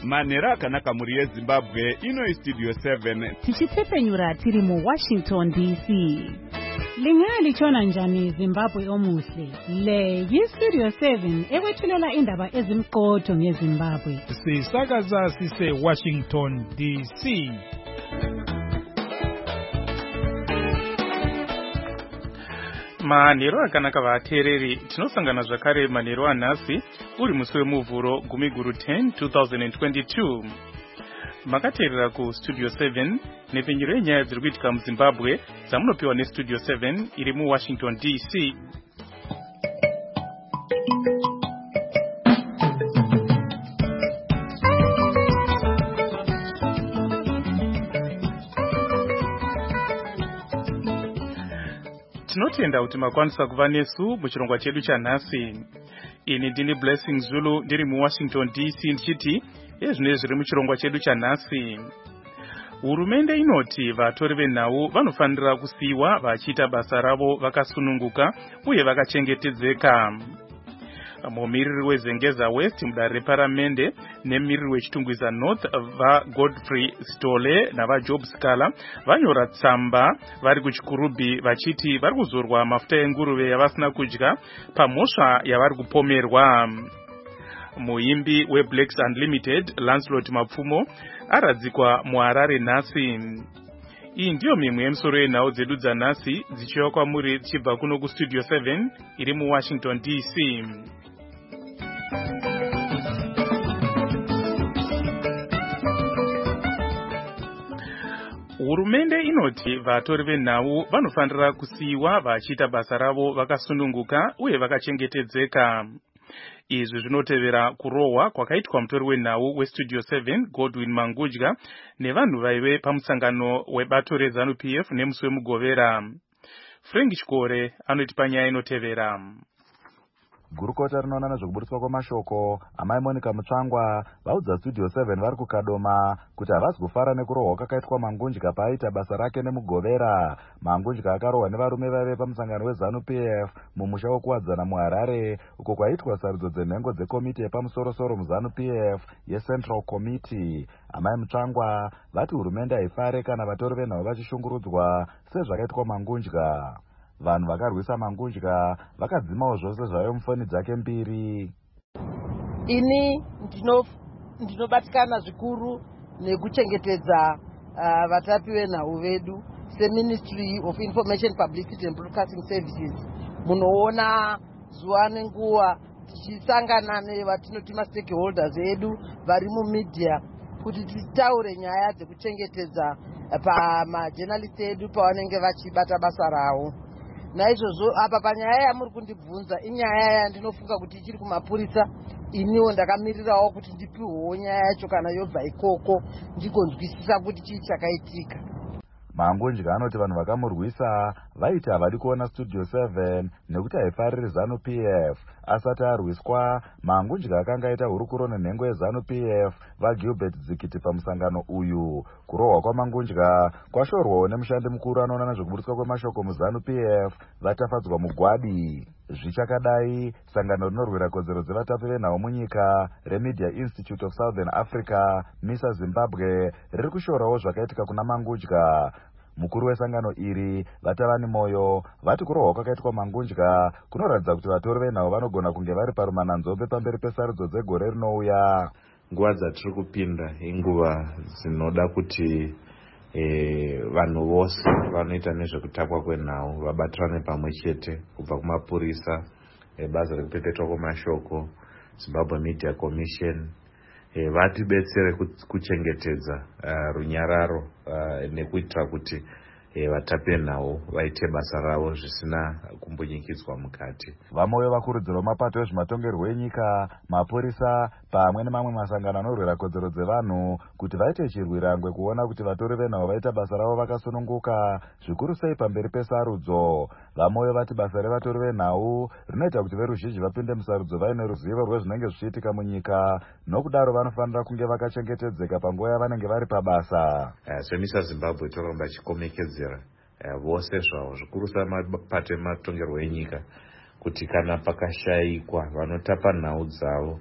manhero akanaka muri yezimbabwe. Ino istudio 7 tichitepenyura tiri muWashington DC. Lingalichona njani Zimbabwe omuhle? Le yistudio 7 ekwethulela indaba ezimqotho ngeZimbabwe. Sisakaza sise Washington DC. Manhero akanaka vateereri, tinosangana zvakare manhero anhasi uri musi wemuvhuro 10 2022. Makateerera kustudio 7 nepfenyuro yenyaya dziri kuitika muZimbabwe dzamunopiwa nestudio 7 iri muWashington DC. Tinotenda kuti makwanisa kuva nesu muchirongwa chedu chanhasi. Ini ndini Blessing Zulu ndiri muWashington DC ndichiti ezvinezvi zviri muchirongwa chedu chanhasi. Hurumende inoti vatori venhau vanofanira kusiyiwa vachiita basa ravo vakasununguka uye vakachengetedzeka. Mumiriri weZengeza West mudare reparamende nemiriri wechitungwiza North vaGodfrey Stole navaJob Scala vanyora tsamba vari kuchikurubhi vachiti vari kuzorwa mafuta enguruve yavasina kudya pamhosva yavari kupomerwa. Muimbi weBlacks Unlimited Lancelot Mapfumo aradzikwa muHarare nhasi. Iyi ndiyo mimwe yemisoro yenhau dzedu dzanhasi dzichiuya kwamuri dzichibva kuno kustudio 7 iri muWashington DC. Hurumende inoti vatori venhau vanofanira kusiyiwa vachiita basa ravo vakasununguka uye vakachengetedzeka. Izvi zvinotevera kurohwa kwakaitwa mutori wenhau westudio 7 Godwin Mangudya nevanhu vaive pamusangano webato reZANU-PF nemusi wemugovera. Frank Chikore anoti panyaya inotevera. Gurukota rinoona nezvekuburitswa kwamashoko amai Monica Mutsvangwa vaudza studio 7 vari kukadoma kuti havasi kufara nekurohwa kwakaitwa Mangudya paaita basa rake nemugovera. Mangudya akarohwa nevarume vaive pamusangano weZANU-PF mumusha wokuwadzana muHarare uko kwaitwa sarudzo dzenhengo dzekomiti yepamusorosoro muZANU-PF yeCentral Committee. Amai Mutsvangwa vati hurumende haifare kana vatori venhau vachishungurudzwa sezvakaitwa Mangudya. Vanhu vakarwisa Mangudya vakadzimawo zvose zvaive mufoni dzake mbiri. Ini ndinobatikana zvikuru nekuchengetedza vatapi venhau vedu seMinistry of Information Publicity and Broadcasting Services. Munoona zuva nenguva tichisangana nevatinoti stakeholders edu vari mumedia kuti titaure nyaya dzekuchengetedza pamajournalist edu pavanenge vachibata basa ravo. Naizvozvo apa panyaya yamuri kundibvunza inyaya yandinofunga kuti ichiri kumapurisa. Iniwo ndakamirirawo kuti ndipiwewo nyaya yacho kana yobva ikoko ndigonzwisisa kuti chii chakaitika. Mangudya anoti vanhu vakamurwisa vaiti havadi kuona studio 7 nekuti haifariri ZANU-PF. Asati arwiswa, Mangudya akanga aita hurukuro nenhengo yeZANU-PF vaGilbert Dzikiti pamusangano uyu. Kurohwa kwaMangudya kwashorwawo nemushandi mukuru anoona nezvekuburitswa kwemashoko muZANU-PF vatafadzwa mugwadi. Zvichakadai, sangano rinorwira kodzero dzevatapi venhau munyika reMedia Institute of Southern Africa MISA Zimbabwe riri kushorawo zvakaitika kuna Mangudya. Mukuru wesangano iri Vatavani Moyo vati kurohwa kwakaitwa Mangudya kunoratidza kuti vatori venhau vanogona kunge vari parumananzombe pamberi pesarudzo dzegore rinouya. Nguva dzatiri kupinda inguva dzinoda kuti vanhu vose vanoita nezvekutapwa kwenhau vabatirane pamwe chete kubva kumapurisa, bazi rekupepetwa kwamashoko, Zimbabwe Media Commission, vatibetsere kuchengetedza runyararo nekuitira kuti vatapi venhau vaite basa ravo zvisina kumbunyikidzwa mukati. Vamoyo vakurudzira mapato ezvematongerwo enyika, mapurisa pamwe nemamwe masangano anorwira kodzero dzevanhu kuti vaite chirwirangwe kuona kuti vatori venhau vaita basa ravo vakasununguka, zvikuru sei pamberi pesarudzo. Vamoyo vati basa revatori venhau rinoita kuti veruzhinji vapinde musarudzo vaine ruzivo rwezvinenge zvichiitika munyika, nokudaro vanofanira kunge vakachengetedzeka panguva yavanenge vari pabasa. SeMISA Zimbabwe toramba chikomekedzera vose zvavo zvikuru samapato ematongerwo enyika kuti kana pakashayikwa vanotapa nhau dzavo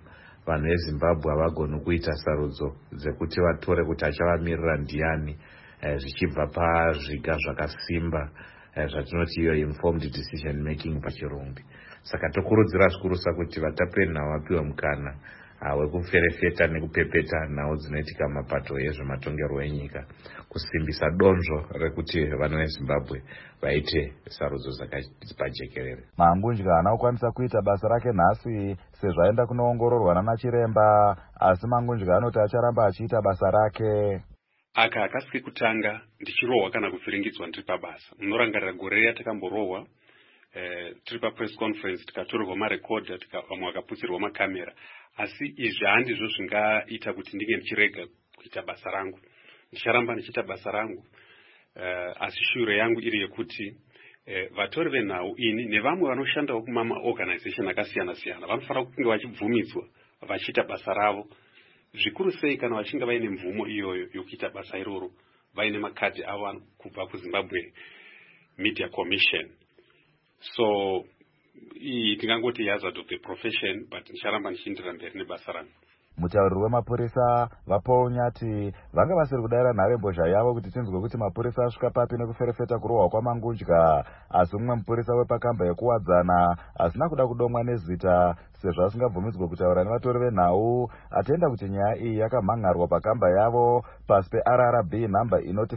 vanhu vezimbabwe havagoni kuita sarudzo dzekuti vatore kuti achavamirira ndiani zvichibva pazviga zvakasimba zvatinoti iyo informed decision making pachirungu. Saka tokurudzira zvikurusa kuti vatapi venhau vapiwe mukana wekuferefeta nekupepeta nhau dzinoitika mapato ezvematongerwo enyika, kusimbisa donzvo rekuti vanhu vezimbabwe vaite sarudzo dzakapajekerere. Mangudya haana kukwanisa kuita basa rake nhasi sezvo aenda kunoongororwa nanachiremba, asi Mangudya anoti acharamba achiita basa rake. Aka akasike kutanga ndichirohwa kana kuvhiringidzwa ndiri pabasa. Munorangarira gore riya takamborohwa tiri papress conference tikatorerwa marekodha vamwe vakaputsirwa makamera, asi izvi handizvo zvingaita kuti ndinge ndichirega kuita basa rangu. Ndicharamba ndichiita basa rangu, asi shure yangu iri yekuti vatori venhau ini nevamwe vanoshandawo kumama organization akasiyana siyana vanofanira kunge vachibvumidzwa vachiita basa ravo, zvikuru sei kana vachinge vaine mvumo iyoyo yokuita basa iroro, vaine makadhi avo kubva kuZimbabwe Media Commission. So tingangoti hazard of the profession, but nicharamba nichiendera mberi nebasa rangu. Mutauriri wemapurisa vaPaul Nyati vanga vasiri kudaira nharembozha yavo kuti tinzwe kuti mapurisa asvika papi nekuferefeta kurohwa kwaMangudya, asi mumwe mupurisa wepakamba yekuwadzana asina kuda kudomwa nezita sezvo asingabvumidzwe kutaura nevatori venhau, atenda kuti nyaya iyi yakamhangarwa pakamba yavo pasi peRRB nhamba inoti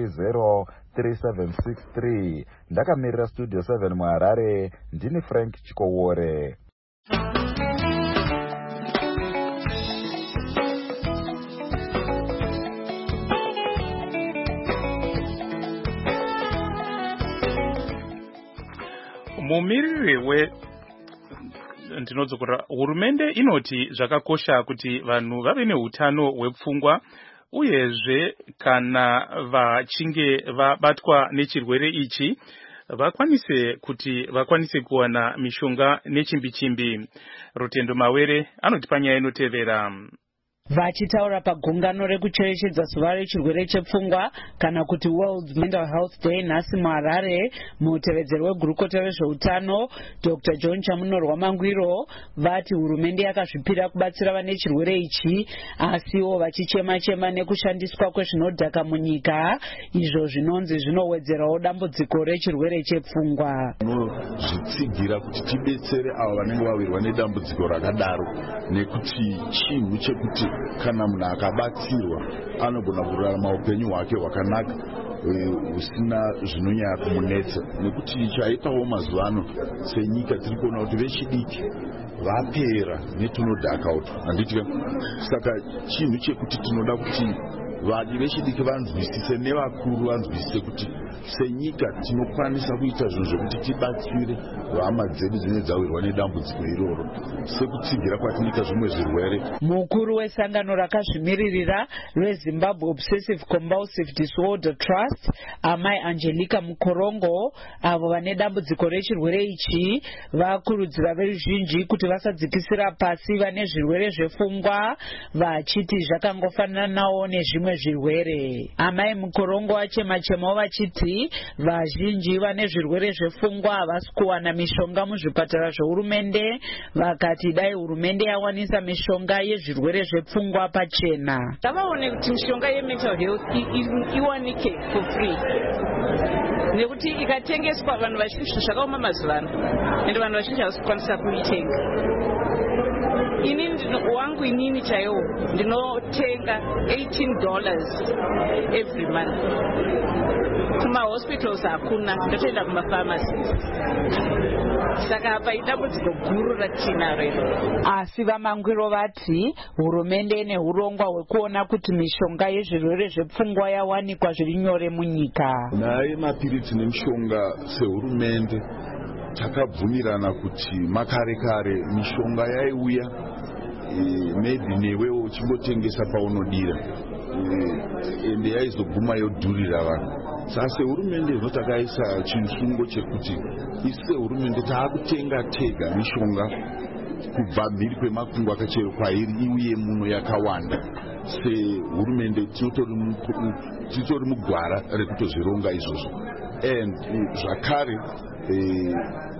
5303763. Ndakamirira Studio 7 muHarare, ndini Frank Chikowore. Mumiriri ndinodzokera, hurumende inoti zvakakosha kuti vanhu vave neutano hwepfungwa, uyezve kana vachinge vabatwa nechirwere ichi vakwanise kuwana mishonga nechimbi-chimbi. Rutendo Mawere anoti panyaya inotevera. Vachitaura pagungano rekucherechedza zuva rechirwere chepfungwa kana kuti World Mental Health Day nhasi muHarare, mutevedzeri wegurukota rezveutano Dr. John Chamunorwa Mangwiro vati hurumende yakazvipira kubatsira vane chirwere ichi, asiwo vachichema-chema nekushandiswa kwezvinodhaka munyika, izvo zvinonzi zvinowedzerawo dambudziko rechirwere chepfungwa. Zvinozitsigira kuti tibetsere avo vanenge vawirwa nedambudziko rakadaro, nekuti chinhu chekuti kana munhu akabatsirwa anogona kurarama upenyu hwake hwakanaka husina zvinonyanya kumunetsa, nekuti chaipawo mazuva ano senyika tiri kuona kuti vechidiki vapera netunodhaka utu, handiti. Saka chinhu chekuti tinoda kuti vadi vechidiki vanzwisise nevakuru vanzwisise kuti senyika tinokwanisa kuita zvinhu zvekuti tibatsire hama dzedu dzinenge dzawirwa nedambudziko iroro, sekutsigira kwatinoita zvimwe zvirwere. Mukuru wesangano rakazvimiririra reZimbabwe Obsessive Compulsive Disorder Trust, Amai Angelica Mukorongo, avo vane dambudziko rechirwere ichi vakurudzira veruzhinji kuti vasadzikisira pasi vane zvirwere zvepfungwa, vachiti zvakangofanana nawo nezvimwe zvirwere. Amai Mukorongo achema-chemawo vachiti vazhinji vane zvirwere zvepfungwa havasi kuwana mishonga muzvipatara zvehurumende, vakati dai hurumende yawanisa mishonga yezvirwere zvepfungwa pachena. Ngavaone kuti mishonga yemental health iwanike for free, nekuti ikatengeswa vanhu vazhinji zvakaoma mazuva ano ende vanhu vazhinji havasi kukwanisa kuitenga. Wangu inini chaiwo ndinotenga $18 every month. Kuma hospitals hakuna, ndotoenda kuma pharmacies. Saka hapa idambudziko guru ratinaro iro. Asi vaMangwiro vati hurumende ine urongwa hwekuona kuti mishonga yezvirwere zvepfungwa yawanikwa zviri nyore munyika. Naye mapiritsi nemishonga sehurumende takabvumirana kuti makare mishonga yaiuya maybe newewo uchingotengesa paunodira ende yaizoguma yodhurira vanhu. Sasa hurumende inotakaisa chisungo chekuti ise hurumende taakutenga tega mishonga kubva mhiri kwemakungwa kachero kwairi iuye muno yakawanda. Sehurumende titori mugwara rekutozvironga izvozvo. And zvakare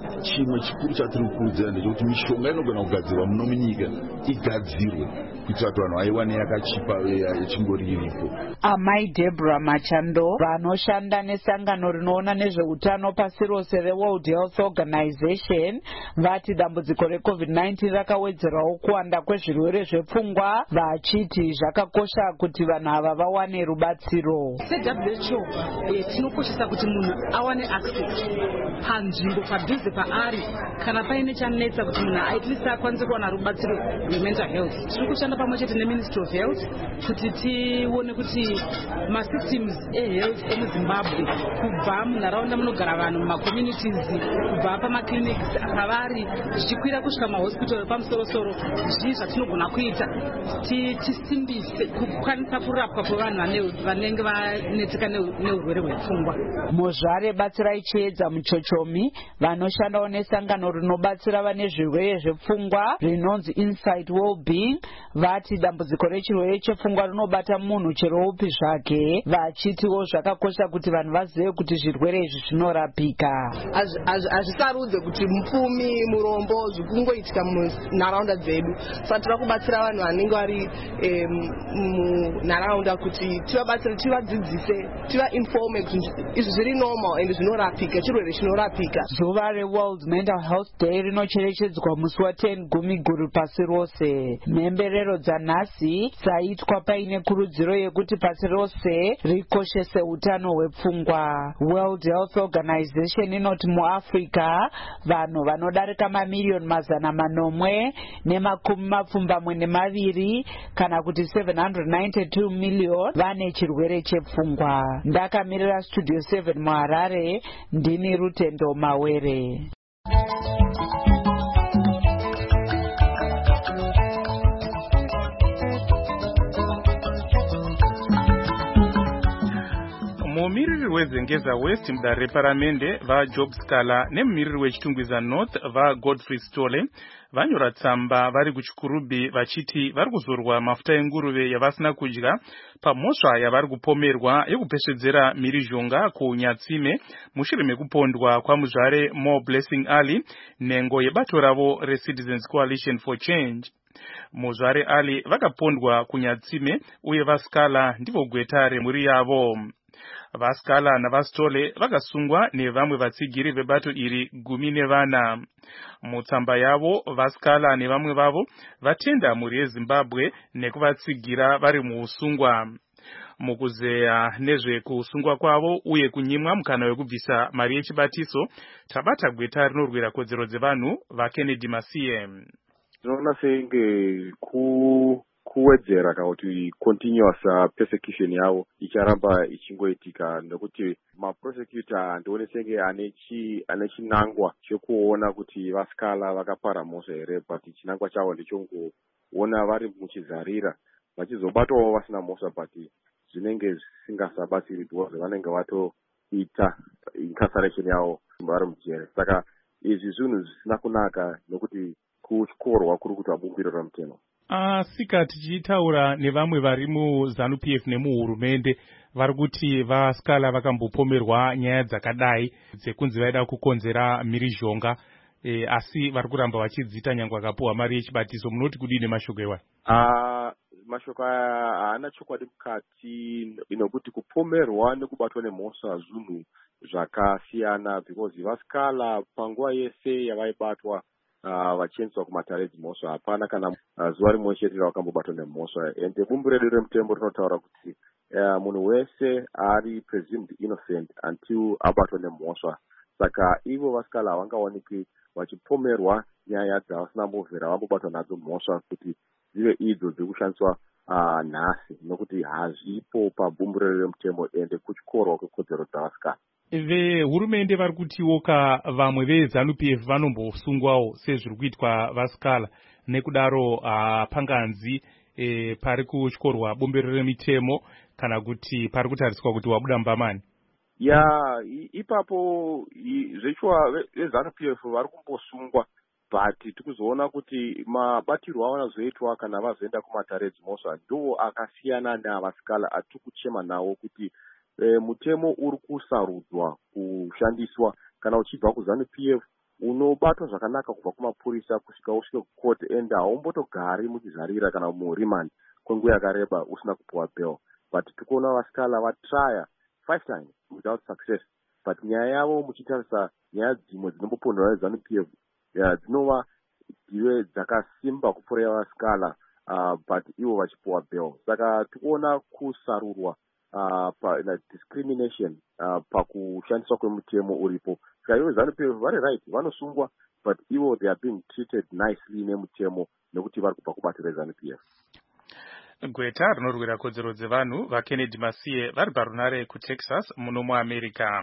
chimwe chikuru chatiri kukurudzira ndechekuti mishonga inogona kugadzirwa muno munyika igadzirwe kuitira kuti vanhu vaiwane yakachipa yechingori iripo. Amai Deborah Machando vanoshanda nesangano rinoona nezveutano pasi rose reWorld Health Organization vati dambudziko reCovid-19 rakawedzerawo kuwanda kwezvirwere zvepfungwa, vachiti zvakakosha kuti vanhu ava vawane rubatsiro. WHO tinokoshesa kuti munhu awane access panzvimbo padhuze paari kana paine chanetsa kuti munhu at least akwanise kuwana rubatsiro rwemental health. Tiri kushanda pamwe chete neMinistry of Health kuti tione kuti masystems ehealth emuZimbabwe kubva munharaunda munogara vanhu mumaCommunities, kubva pamaclinics akavari zvichikwira kusvika mahospital pamusoro-soro, zvii zvatinogona kuita tisimbise kukwanisa kurapwa kwevanhu vanenge vanetseka neurwere hwepfungwa. Muzvare Batsirai Chiedza Muchochomi vanoshandawo nesangano rinobatsira vane zvirwere zvepfungwa rinonzi Insight Wellbeing vati dambudziko rechirwere chepfungwa rinobata munhu chero upi zvake, vachitiwo zvakakosha kuti vanhu vazive kuti zvirwere izvi zvinorapika. Hazvisarudze kuti mupfumi, murombo zvikungoitika munharaunda dzedu. Saka tiri kubatsira vanhu vanenge vari munharaunda kuti tivabatsire, tivadzidzise, tivainforme kuti izvi zviri normal and zvinorapika, chirwere chinorapika. Zuva reWorld Mental Health Day rinocherechedzwa musi wa10 Gumiguru pasi rose. Mhemberero dzanhasi dzaitwa paine kurudziro yekuti pasi rose rikoshese utano hwepfungwa. World Health Organization inoti muAfrica vanhu vanodarika mamiliyoni 992 kana kuti 792 million vane chirwere chepfungwa. Ndakamirira Studio 7 muHarare, ndini Rutendo Mawere. mumiriri wezengeza West mudare reparamende vaJob Scala nemumiriri wechitungwiza North vaGodfrey Stole vanyora tsamba vari kuchikurubhi vachiti vari kuzorwa mafuta enguruve yavasina kudya pamhosva yavari kupomerwa yekupesvedzera mhirizhonga kuNyatsime mushure mekupondwa kwamuzvare More Blessing Ali nhengo yebato ravo reCitizens Coalition for Change. Muzvare Ali vakapondwa kuNyatsime uye vaScala ndivo gweta remhuri yavo. VaScala navaStole vakasungwa nevamwe vatsigiri vebato iri 14. Mutsamba yavo vaScala nevamwe vavo vatenda mhuri yeZimbabwe nekuvatsigira vari muusungwa. Mukuzeya nezvekusungwa kwavo uye kunyimwa mukana wekubvisa mari yechibatiso, tabata gweta rinorwira kodzero dzevanhu vaKennedy Masiye. Tinoona senge kuwedzera kana kuti continuous persecution yavo icharamba ichingoitika, nekuti maprosecutor ndione senge ane chinangwa chekuona kuti vaScala vakapara mhosva here, but chinangwa chavo ndechongoona vari muchizarira vachizobatawo vasina mhosva, but zvinenge zvisingasabatsiri because vanenge vatoita incarceration yavo vari mujere. Saka izvi zvinhu zvisina kunaka nekuti kuchkorwa kuri kuti vabumbirira mutemo. Sika tichitaura nevamwe vari muZANU-PF nemuhurumende vari kuti vaScala vakambopomerwa nyaya dzakadai dzekunzi vaida kukonzera mhirizhonga, asi vari kuramba vachidzita nyange vakapuwa mari yechibatiso. Munoti kudini mashoko iwayo? Mashoko aya haana chokwadi mukati, inokuti kupomerwa nekubatwa nemhosva zvinhu zvakasiyana, because vaScala panguva yese yavaibatwa vachiendeswa kumatare dzimhosva hapana kana zuva rimwe chete ravakambobatwa nemhosva. Ende bumbu redu remutemo rinotaura kuti munhu wese ari presumed innocent until abatwa nemhosva. Saka ivo vaScala havangawanikwi vachipomerwa nyaya dzavasina mbovhera vambobatwa nadzo mhosva kuti dzive idzo dzekushandiswa nhasi, nokuti hazvipo pabumbu redu remutemo ende kuchikorwa kwekodzero dzavaScala. Vehurumende vari kutiwo vamwe veZANU-PF vanombosungwawo sezviri kuitwa vaScala, nekudaro panganzi pari kuchkorwa bumbiro remitemo kana kuti pari kutariswa kuti wabuda mbamani. Ipapo zvechiwa veZANU-PF vari kumbosungwa, but tikuzoona kuti mabatirwo avanozoitwa kana vazoenda kumatare dzimhosva ndo akasiyana navaScala atiri kuchema nawo kuti mutemo uri kusarudzwa kushandiswa kana uchibva kuZANU-PF unobatwa zvakanaka kubva kumapurisa kusvika usvike kukoti ende haumbotogari muchizarira kana murimand kwenguva yakareba usina kupuwa bail. But tikuona vasikala vatraya 5 times without success. But nyaya yavo muchitarisa nyaya dzimwe dzinomboponhera ZANU-PF dzinova dzive dzakasimba kupfuura vasikala, but ivo vachipuwa bail. Saka tikuona kusarurwa discrimination pakushandiswa kwemutemo uripo. Saka ivo ZANU-PF vari right, vanosungwa, but ivo they are being treated nicely nemutemo nekuti vari kubva kubatira ZANU-PF. Gweta rinorwira kodzero dzevanhu vaKennedy Masiye vari parunare kuTexas muno muAmerica.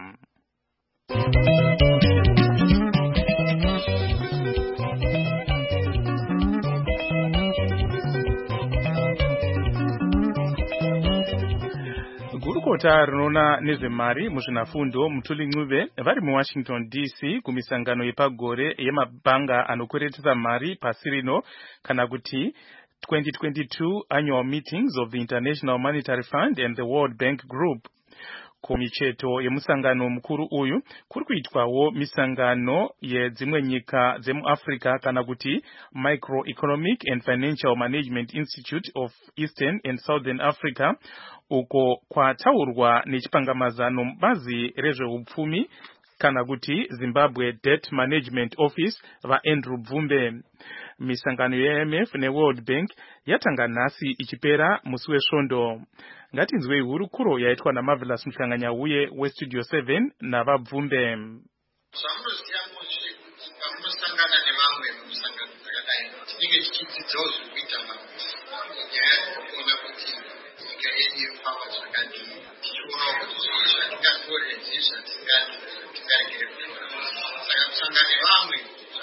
Gurukota rinoona nezvemari muzvinafundo Mutuli Ncube vari muWashington DC kumisangano yepagore yemabhanga anokweretesa mari pasi rino kana kuti 2022 annual meetings of the International Monetary Fund and the World Bank Group. Kumicheto yemusangano mukuru uyu kuri kuitwawo misangano yedzimwe nyika dzemuAfrica kana kuti Microeconomic and Financial Management Institute of Eastern and Southern Africa, uko kwataurwa nechipangamazano mubazi rezveupfumi kana kuti Zimbabwe Debt Management Office vaAndrew Bvumbe. Misangano yeIMF neWorld Bank yatanga nhasi ichipera musi wesvondo. Ngatinzwei hurukuro yaitwa naMarvelous Muhlanganyauye weStudio 7 navaBvumbe. Zvamunoziva mozve kuti pamunosangana nevamwe mumusangano dzakadai tinenge tichidzidzawo zvekuita nyaya dzekuona kuti nyika yedu yofamba zvakadini, tichionawo kuti zvii zvatingatore zvii zvatingaregere kutora. Saka kusangana nevamwe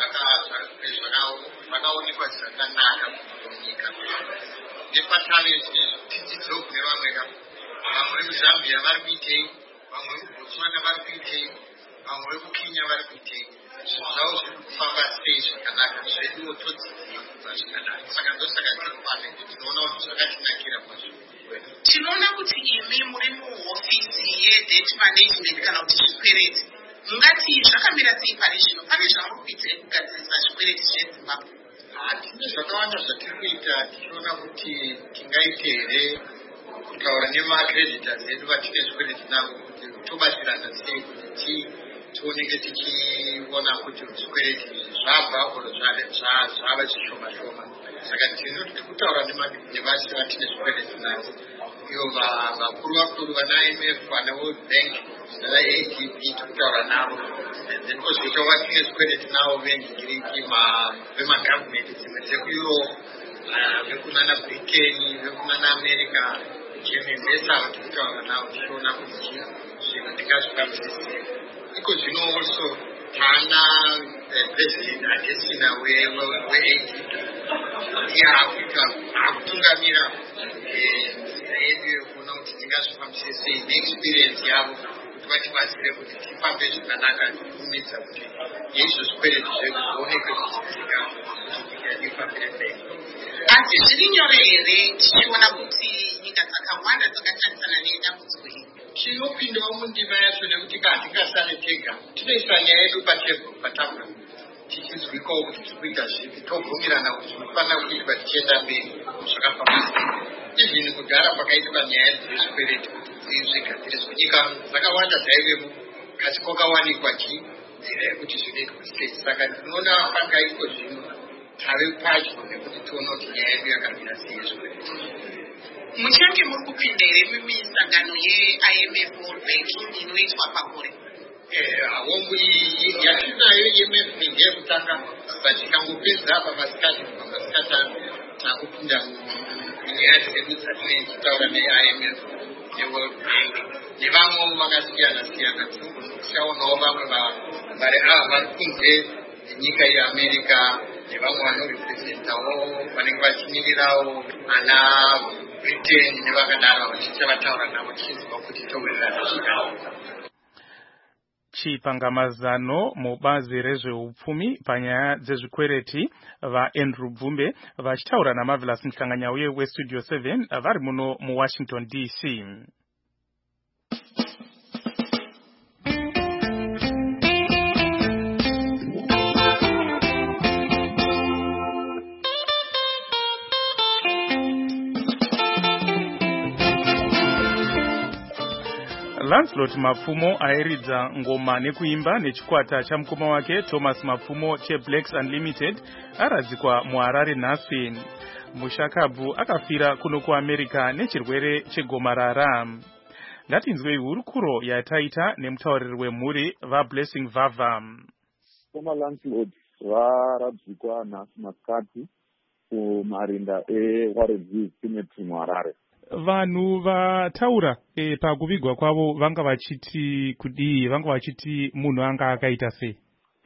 zvakaonekwa zvakanaka munyika. Nepatave tidzidzawo kune vamwe vamwe vemuZambia vari kuitei, vamwe vemuBotswana vari kuitei, vamwe vekukenya vari kuitei. Zvinhu zvavo zviri kufamba sei zvakanaka, zveduwo todzidzira kubva zvakanaka. Saka ndosaka tiri pano kuti tinoona kuti zvakatinakira kwazvo. Tinoona kuti imi muri muhofisi yedebt management kana kuti zvikwereti. Mungati zvakamira sei pari zvino? Pane zvamuri kuitira kugadzirisa zvikwereti zveZimbabwe? Tine zvakawanda zvatiri kuita, tichiona kuti tingaite here kutaura nemacreditors edu vatine zvikwereti navo kuti tobatsirana sei kuti tioneke tichiona kuti zvikwereti zvabva oro zvava zvishoma shoma. Saka tinoti tiri kutaura nevasi vatine zvikwereti navo, ivo vakuru vanaIMF vanaWorld Bank navaADB tiri kutaura navo. Then kozoitawo vatine zvikwereti navo vengiriki vemagavhumenti dzimwe dzekuEurope, vekunana Britain, vekunana America, Germany vese tiri kutaura navo tichiona kuti zvinhu tingazvikwanisa sei. Iko zvino also tana president Adesina weADB ndiye akutungamira nzira yedu yekuona kuti tingazvifambise sei neexperience yavo kuti vatibatsire kuti tifambe zvakanaka tikumidza kuti yeizvo zvikwereti zvedu zvioneke kuchidzika kuti nyika yedu ifambire mberi. Asi zviri nyore here tichiona kuti nyika dzakawanda dzakatarisana nedambudziko iri? Tinopindawo mundima yacho nekuti katingasane tega, tinoisa nyaya yedu patafura tichizwikawo kuti tiri kuita zvipi, tobvumirana kuti tinofanira kuitwa tichienda mberi zvakafamba sei. Izvini kudhara pakaitwa nyaya dzezvikwereti kuti dzizvigadziriswe, nyika dzakawanda dzaivemo kasi kwakawanikwa nzira yekuti zvinoitwa sei. Saka tinoona pangaiko zvino tave padyo nekuti tiona kuti nyaya yedu yakamira sei yezvikwereti. Muchange muri kupinda here mumisangano yeIMF World Bank inoitwa pakore? Yatinayo IMF ndeyekutanga, but ikangopedza apa masikati takupinda munyaya dzedu dzatinenge tichitaura neIMF neWorld Bank nevamwewo vakasiyana siyana. Tichaonawo vamwe vari kunze nenyika yeAmerica nevamwe vanorepresentawo vanenge vachimirirawo ana Britain nevakadaro vachichavataura navo tichizwa kuti towirirana zvakanaka. Chipangamazano mubazi rezveupfumi panyaya dzezvikwereti vaAndrew Bvumbe vachitaura naMarvelous Muhlanganyauye weStudio 7 vari muno muWashington DC. Lancelot Mapfumo airidza ngoma nekuimba nechikwata chamukoma wake Thomas Mapfumo cheBlacks Unlimited aradzikwa muHarare nhasi. Mushakabvu akafira kuno kuAmerica nechirwere chegomarara. Ngatinzwei hurukuro yataita nemutauriri wemhuri vaBlessing Vavha. Former landlord varadzikwa nhasi masikati kumarinda eWarren Hills Cemetery muHarare. Vanhu vataura pakuvigwa kwavo vanga vachiti kudii, vanga vachiti munhu anga akaita sei?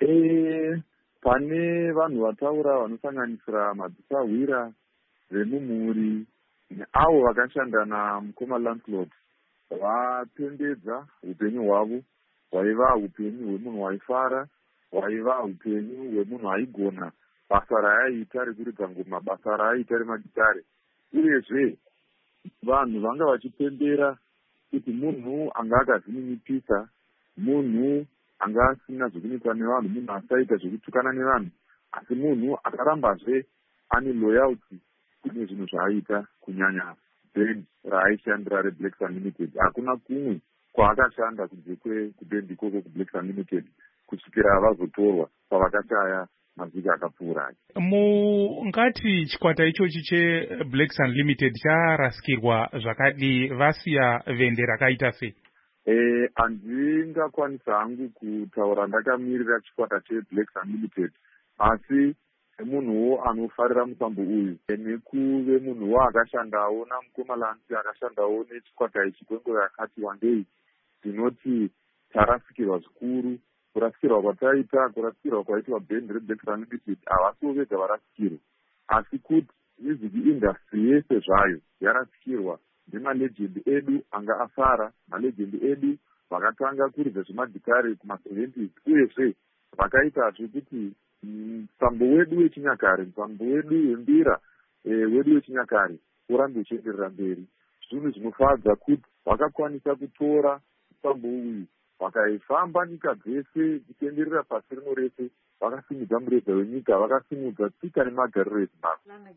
Pane vanhu vataura vanosanganisira madzisahwira vemumhuri neavo vakashanda namukoma landlord vapembedza upenyu hwavo hwaiva upenyu hwemunhu waifara, hwaiva upenyu hwemunhu aigona basa raaiita rekuridza ngoma, basa raaiita remagitare. Uyezve vanhu vanga vachipembera kuti munhu anga akazvininipisa, munhu anga asina zvekuita nevanhu, munhu asaita zvekutukana nevanhu, asi munhu akarambazve ane loyalty kune zvinhu zvaaita, kunyanya band raaishandira reBlacks Unlimited. Hakuna kumwe kwaakashanda kunze kuband ikoko kuBlacks Unlimited kusvikira vazotorwa pavakashaya mavhiki akapfuura. Ngati chikwata ichochi cheBlacks Unlimited charasikirwa zvakadii, vasiya vende rakaita sei? Handingakwanisa hangu kutaura ndakamirira chikwata cheBlacks Unlimited, asi semunhuwo anofarira mutambo uyu nekuve munhuwo akashandawo namukoma Lansi, akashandawo nechikwata ichi kwenguva yakati wandei, tinoti tarasikirwa zvikuru. Kurasikirwa kwataita, kurasikirwa kwaitwa band reBlacks Unlimited havasiwo vega varasikirwa, asi kuti music industry yese zvayo yarasikirwa nemalegendi edu anga afara, malegendi edu vakatanga kuridza zvemagitare kuma70s, uyezve vakaitazve kuti mutambo wedu wechinyakare, mutambo wedu wembira wedu wechinyakare urambe uchienderera mberi. Zvinhu zvinofadza kuti vakakwanisa kutora mutambo uyu vakaifamba nyika dzese kutenderera pasi rino rese, vakasimudza mureza wenyika, vakasimudza tsika nemagariro eZimbabwe.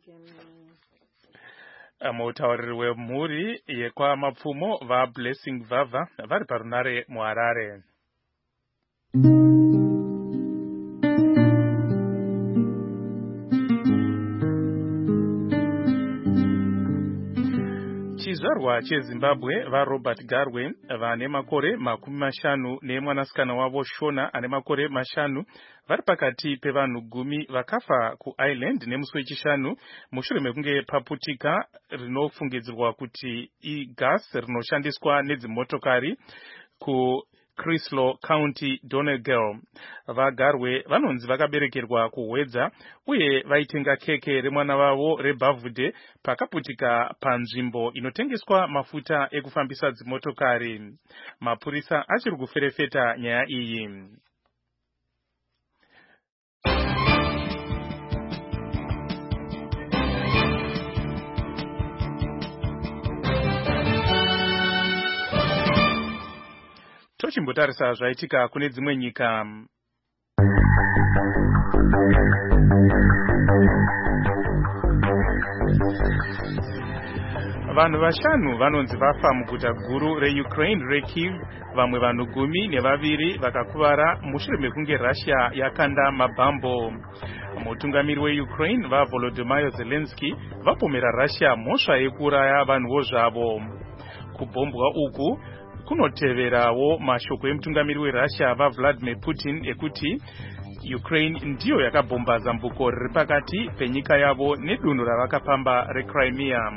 Mutauriri wemhuri yekwaMapfumo vaBlessing Vavha vari parunare muHarare. Chizvarwa cheZimbabwe vaRobert Garwe vane makore 50 nemwanasikana wavo Shona ane makore 5 vari pakati pevanhu 10 vakafa kuIreland nemusi wechishanu mushure mekunge paputika rinofungidzirwa kuti igas rinoshandiswa nedzimotokari ku Crislow County, Donegal. Vagarwe vanonzi vakaberekerwa kuHwedza uye vaitenga keke remwana wavo rebhavhudhe pakaputika panzvimbo inotengeswa mafuta ekufambisa dzimotokari. Mapurisa achiri kuferefeta nyaya iyi. Tochimbotarisa zvaitika kune dzimwe nyika. Vanhu 5 vanonzi vafa muguta guru reUkraine reKyiv, vamwe vanhu 12 vakakuvara mushure mekunge Russia yakanda mabhambo. Mutungamiri weUkraine vaVolodymyr Zelensky vapomera Russia mhosva yekuuraya vanhuwo zvavo. Kubhombwa uku kunoteverawo mashoko emutungamiri weRussia vaVladimir Putin ekuti Ukraine ndiyo yakabhomba zambuko riri pakati penyika yavo nedunhu ravakapamba reCrimea.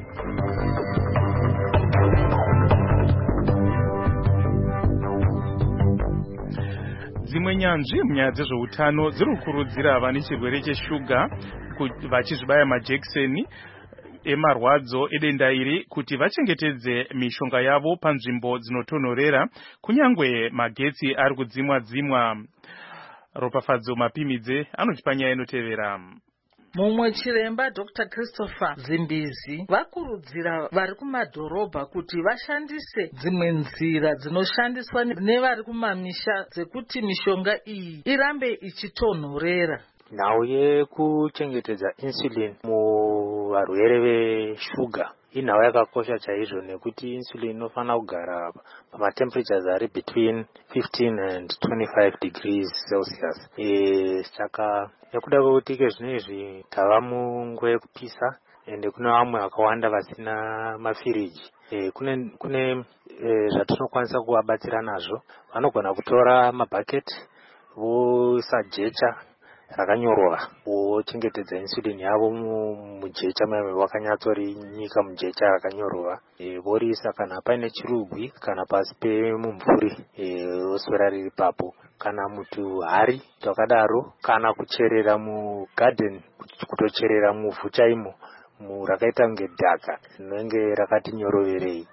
Dzimwe nyanzvi munyaya dzezveutano dziri kukurudzira vane chirwere cheshuga vachizvibaya majekiseni emarwadzo edenda iri kuti vachengetedze mishonga yavo panzvimbo dzinotonhorera kunyangwe magetsi ari kudzimwa. Ropafadzo Mapimidze anotipa nyaya inotevera. Mumwe chiremba Dr. Christopher Zimbizi vakurudzira vari kumadhorobha kuti vashandise dzimwe nzira dzinoshandiswa nevari kumamisha dzekuti mishonga iyi irambe ichitonhorera. Nhau yekuchengetedza insulin muvarwere veshuga inhau yakakosha chaizvo nekuti insulin inofanira kugara pamatemperatures ari between 15 and 25 degrees Celsius. Saka nekuda kwekuti zvinezvi tava munguva yekupisa ende kune vamwe vakawanda vasina mafiriji. Kune zvatinokwanisa kuvabatsira nazvo. Vanogona kutora mabhaketi vosajecha rakanyorwa vochengetedza insulin yavo mujecha vakanyatsorii nyika mujecha rakanyorwa voriisa kana paine chirugwi kana pasi pemumvuri roswera riri papo kana mutuhari twakadaro kana kucherera mugarden kutocherera muvhu chaimo rakaita kunge dhaka rinenge rakati nyoroverei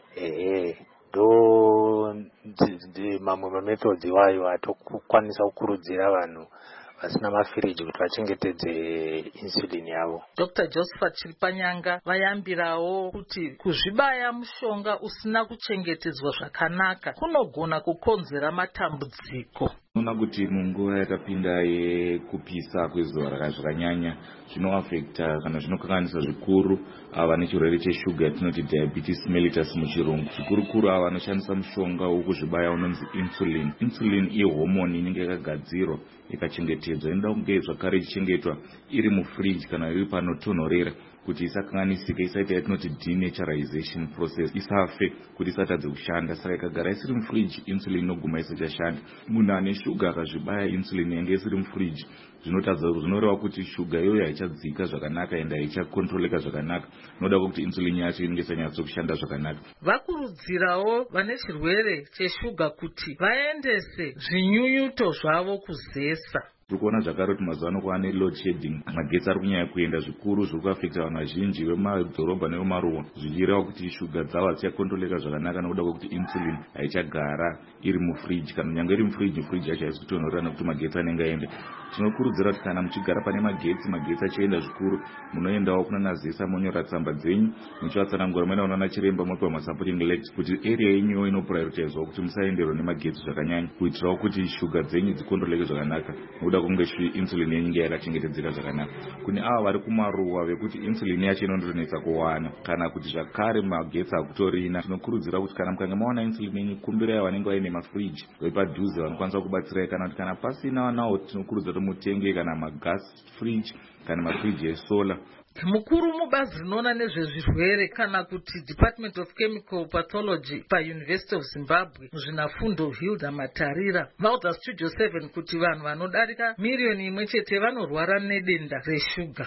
ndo mamwe mamethods iwayo atokwanisa kukurudzira vanhu vasina mafiriji kuti vachengetedze insulin yavo. Dr. Josephat Chiripanyanga vayambirawo kuti kuzvibaya mushonga usina kuchengetedzwa zvakanaka kunogona kukonzera matambudziko. Unoona kuti munguva yakapinda yekupisa kwezuva zvakanyanya zvinoafekta kana zvinokanganisa zvikuru vane chirwere cheshuga yatinoti diabetes mellitus muchirungu. Zvikurukuru ava vanoshandisa mushonga wokuzvibaya unonzi insulin. Insulin ihomoni inenge yakagadzirwa ikachengetedzwa, inoda kunge zvakare ichichengetwa iri mufriji kana iri panotonhorera kuti isakanganisika, isaita yatinoti denaturization process, isafe kuti isatadze kushanda. Saka ikagara isiri mufriji insulin inoguma isachashanda. Munhu ane shuga akazvibaya insulin yange isiri mufriji zvinoreva kuti shuga iyoyo haichadzika zvakanaka ende haichakontroleka zvakanaka. Noda kuti insulin yacho inenge isanyatso kushanda zvakanaka. Vakurudzirawo vane chirwere cheshuga kuti vaendese zvinyunyuto zvavo kuzesa. Turikuona zvakare kuti mazuva ano kwaane load shedding, magetsi ari kunyanya kuenda zvikuru zviri kuafekta vanhu vazhinji vemumadhorobha nevemumaruwa, zvichireva kuti shuga dzavo hadzichakontroleka zvakanaka nekuda kwekuti insulin haichagara iri mufriji. Kana nyange iri mufriji, friji yacho haisi kutonhorera nekuti magetsi anenge aenda. Tinokurudzira kuti kana muchigara pane magetsi achienda zvikuru, munoendawo kunonazisa monyora tsamba dzenyu muchivatsanangura muenda kunana chiremba mopiwa masupporting legs kuti area yenyu inoprioritizwa kuti musaenderwa nemagetsi zvakanyanya kuitirawo kuti shuga dzenyu dzikontroleke zvakanaka nokuda kunge insulin yenyu yakachengetedzeka zvakanaka. Kune ava vari kumaruwa vekuti insulin yacho inondonetsa kuwana kana kuti zvakare magetsi akutorina, tinokurudzira kuti kana mukange mawana insulin yenyu kumbirai vanenge vaine mafriji vepadhuze vanokwanisa kubatsirai. Kana kuti kana pasina wanawo, tinokurudzira mutenge kana magas fridge kana mafriji esolar. Mukuru mubazi rinoona nezvezvirwere kana kuti Department of Chemical Pathology paUniversity of Zimbabwe muzvinafundo Hilda Matarira vaudza Studio 7 kuti vanhu vanodarika miriyoni imwe chete vanorwara nedenda reshuga.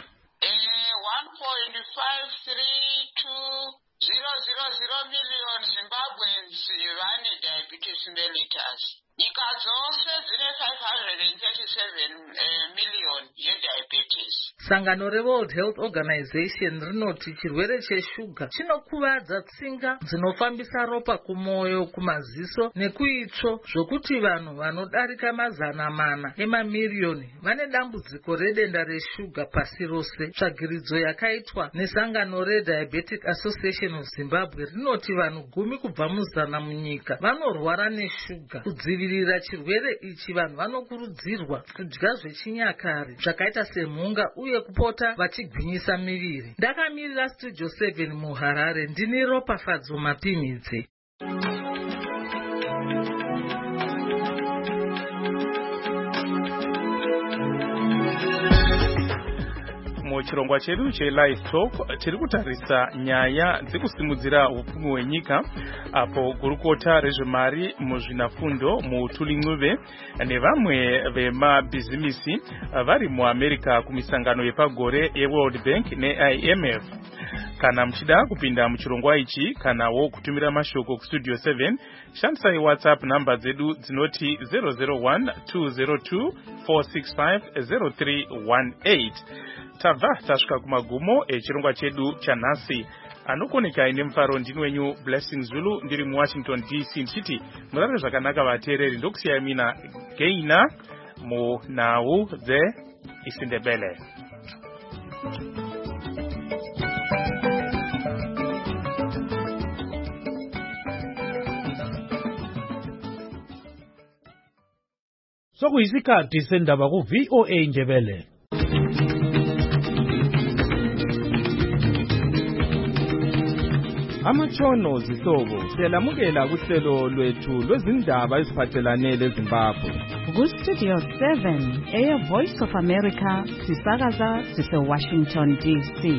1.532 million Zimbabweans vane diabetes mellitus. Nyika dzose dzine 537 million yediabetes. Sangano reWorld Health Organization rinoti chirwere cheshuga chinokuvadza tsinga dzinofambisa ropa kumoyo, kumaziso nekuitsvo, zvokuti vanhu vanodarika 400 emamiriyoni vane dambudziko redenda reshuga pasi rose. Tsvagiridzo yakaitwa nesangano reDiabetic Association of Zimbabwe rinoti vanhu 10 kubva mu100 munyika vanorwara neshuga. Kudzivirira chirwere ichi vanhu vanokurudzirwa kudya zvechinyakare zvakaita semhunga uye kupota vachigwinyisa miviri. Ndakamirira Studio 7 muHarare, ndini Ropafadzo Mapimidze. Muchirongwa chedu cheLive Talk tiri kutarisa nyaya dzekusimudzira upfumi hwenyika, apo gurukota rezvemari muzvinafundo muTulin'uve nevamwe vemabhizimisi vari muAmerica kumisangano yepagore yeWorld Bank neIMF. Kana muchida kupinda muchirongwa ichi kanawo kutumira mashoko kuStudio 7, shandisai WhatsApp namba dzedu dzinoti 001-202-465-0318. Tabva tasvika kumagumo echirongwa chedu chanhasi. Anokoneka ine mufaro ndini wenyu Blessing Zulu, ndiri muWashington DC ndichiti murare zvakanaka vateereri, ndokusiyai mina Gaina munhau dzeIsindebele. Sokuyisikhathi sendaba ku-VOA Ndebele. Amatshono zihlobo siyalamukela kuhlelo lwethu lwezindaba eziphathelane leZimbabwe. Ku-Studio 7 Voice of America sisakaza sise-Washington DC.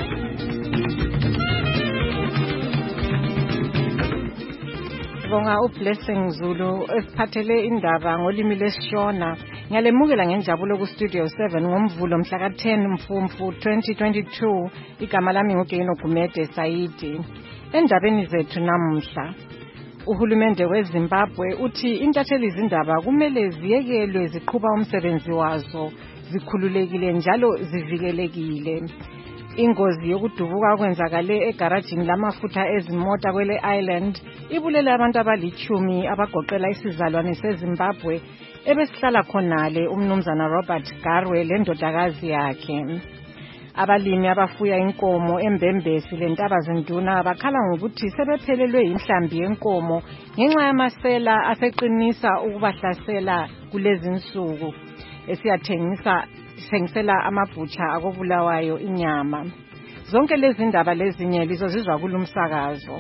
Sibonga uBlessing Zulu esiphathele indaba ngolimi lesiShona. Ngiyalemukela ngenjabulo ku-Studio 7 ngomvulo mhla ka-10 Mfumfu 2022. Igama lami nguGeno Gumede Saidi. Endabeni zethu namuhla, uhulumende weZimbabwe uthi intatheli izindaba kumele ziyekelwe ziqhuba umsebenzi wazo zikhululekile njalo zivikelekile. Ingozi yokudubuka kwenzakale egarajini lamafutha ezimota kwele Island ibulele abantu abali-10 abagoqela isizalwane seZimbabwe ebesihlala khonale umnumzana Robert Garwe lendodakazi yakhe. Abalimi abafuya inkomo eMbembesi leNtabazinduna bakhala ngokuthi sebephelelwe inhlambi yenkomo ngenxa yamasela aseqinisa ukubahlasela kulezi insuku esiyathengisela amabhutsha akobulawayo inyama. Zonke lezi ndaba lezinye lizozizwa kulumsakazo.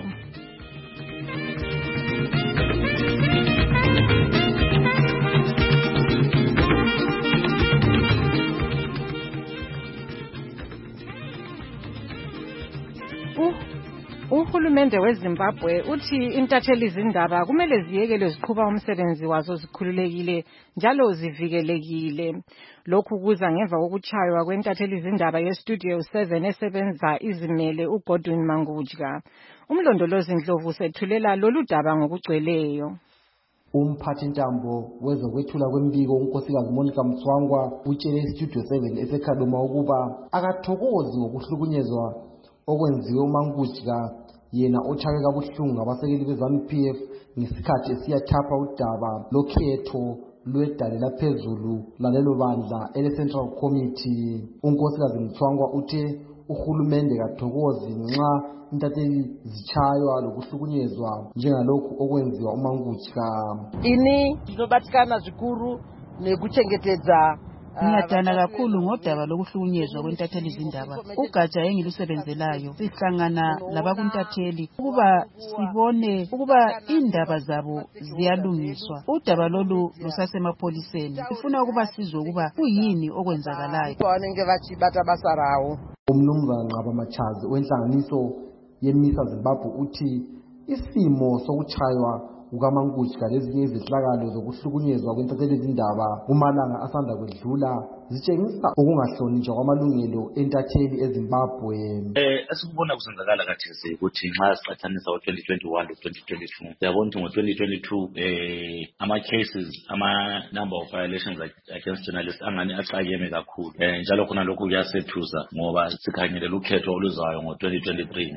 Uhulumende weZimbabwe uthi intatheli izindaba kumele ziyekelwe ziqhuba umsebenzi wazo zikhululekile njalo zivikelekile. Lokhu kuza ngemva kokuchaywa kwentatheli izindaba yeStudio 7 esebenza izimele uGodwin Mangujka. Umlondolozi Ndlovu sethulela lolu daba ngokugcweleyo. Umphathi ntambo wezokwethula kwembiko unkosikazi Monica Mtswangwa utshele iStudio 7 eseKhaluma ukuba akathokozi ngokuhlukunyezwa okwenziwe uMangujka yena othake kabuhlungu ngabasekeli beZANU-PF ngesikhathi esiyathapha udaba lokhetho lwedale laphezulu lalelo bandla ele-Central Committee. Unkosikazi Mtswangwa uthe uhulumende kathokozi nxa intatheli zichaywa lokuhlukunyezwa njengalokhu okwenziwa uMangujka. Ini ndinobatikana zvikuru nekuchengetedza. Ngiyadana kakhulu ngodaba lokuhlukunyezwa kwentatheli izindaba. Ugatsha engilusebenzelayo sihlangana labakuntatheli ukuba sibone ukuba indaba zabo ziyalungiswa. Udaba lolu lusasemapholiseni. Sifuna ukuba sizwe ukuba kuyini okwenzakalayo. Vanenge vachibata basa rawo. Umnumzana Nqaba Machazi wenhlanganiso yeMISA Zimbabwe uthi isimo sokuchaywa ukaMangujka lezinye izehlakalo zokuhlukunyezwa kwentatheli izindaba kumalanga asanda kwedlula zitshengisa ukungahlonishwa kwamalungelo entatheli eZimbabwe. Esikubona kusenzakala kathesi ukuthi nxa siqhathanisa ngo-2021 lo-2022 siyabona ukuthi ngo-2022 ama-cases ama-number of violations against journalists angani axakeme kakhulu njalo khona lokhu kuyasethusa ngoba sikhangelela ukhetho oluzayo ngo-2023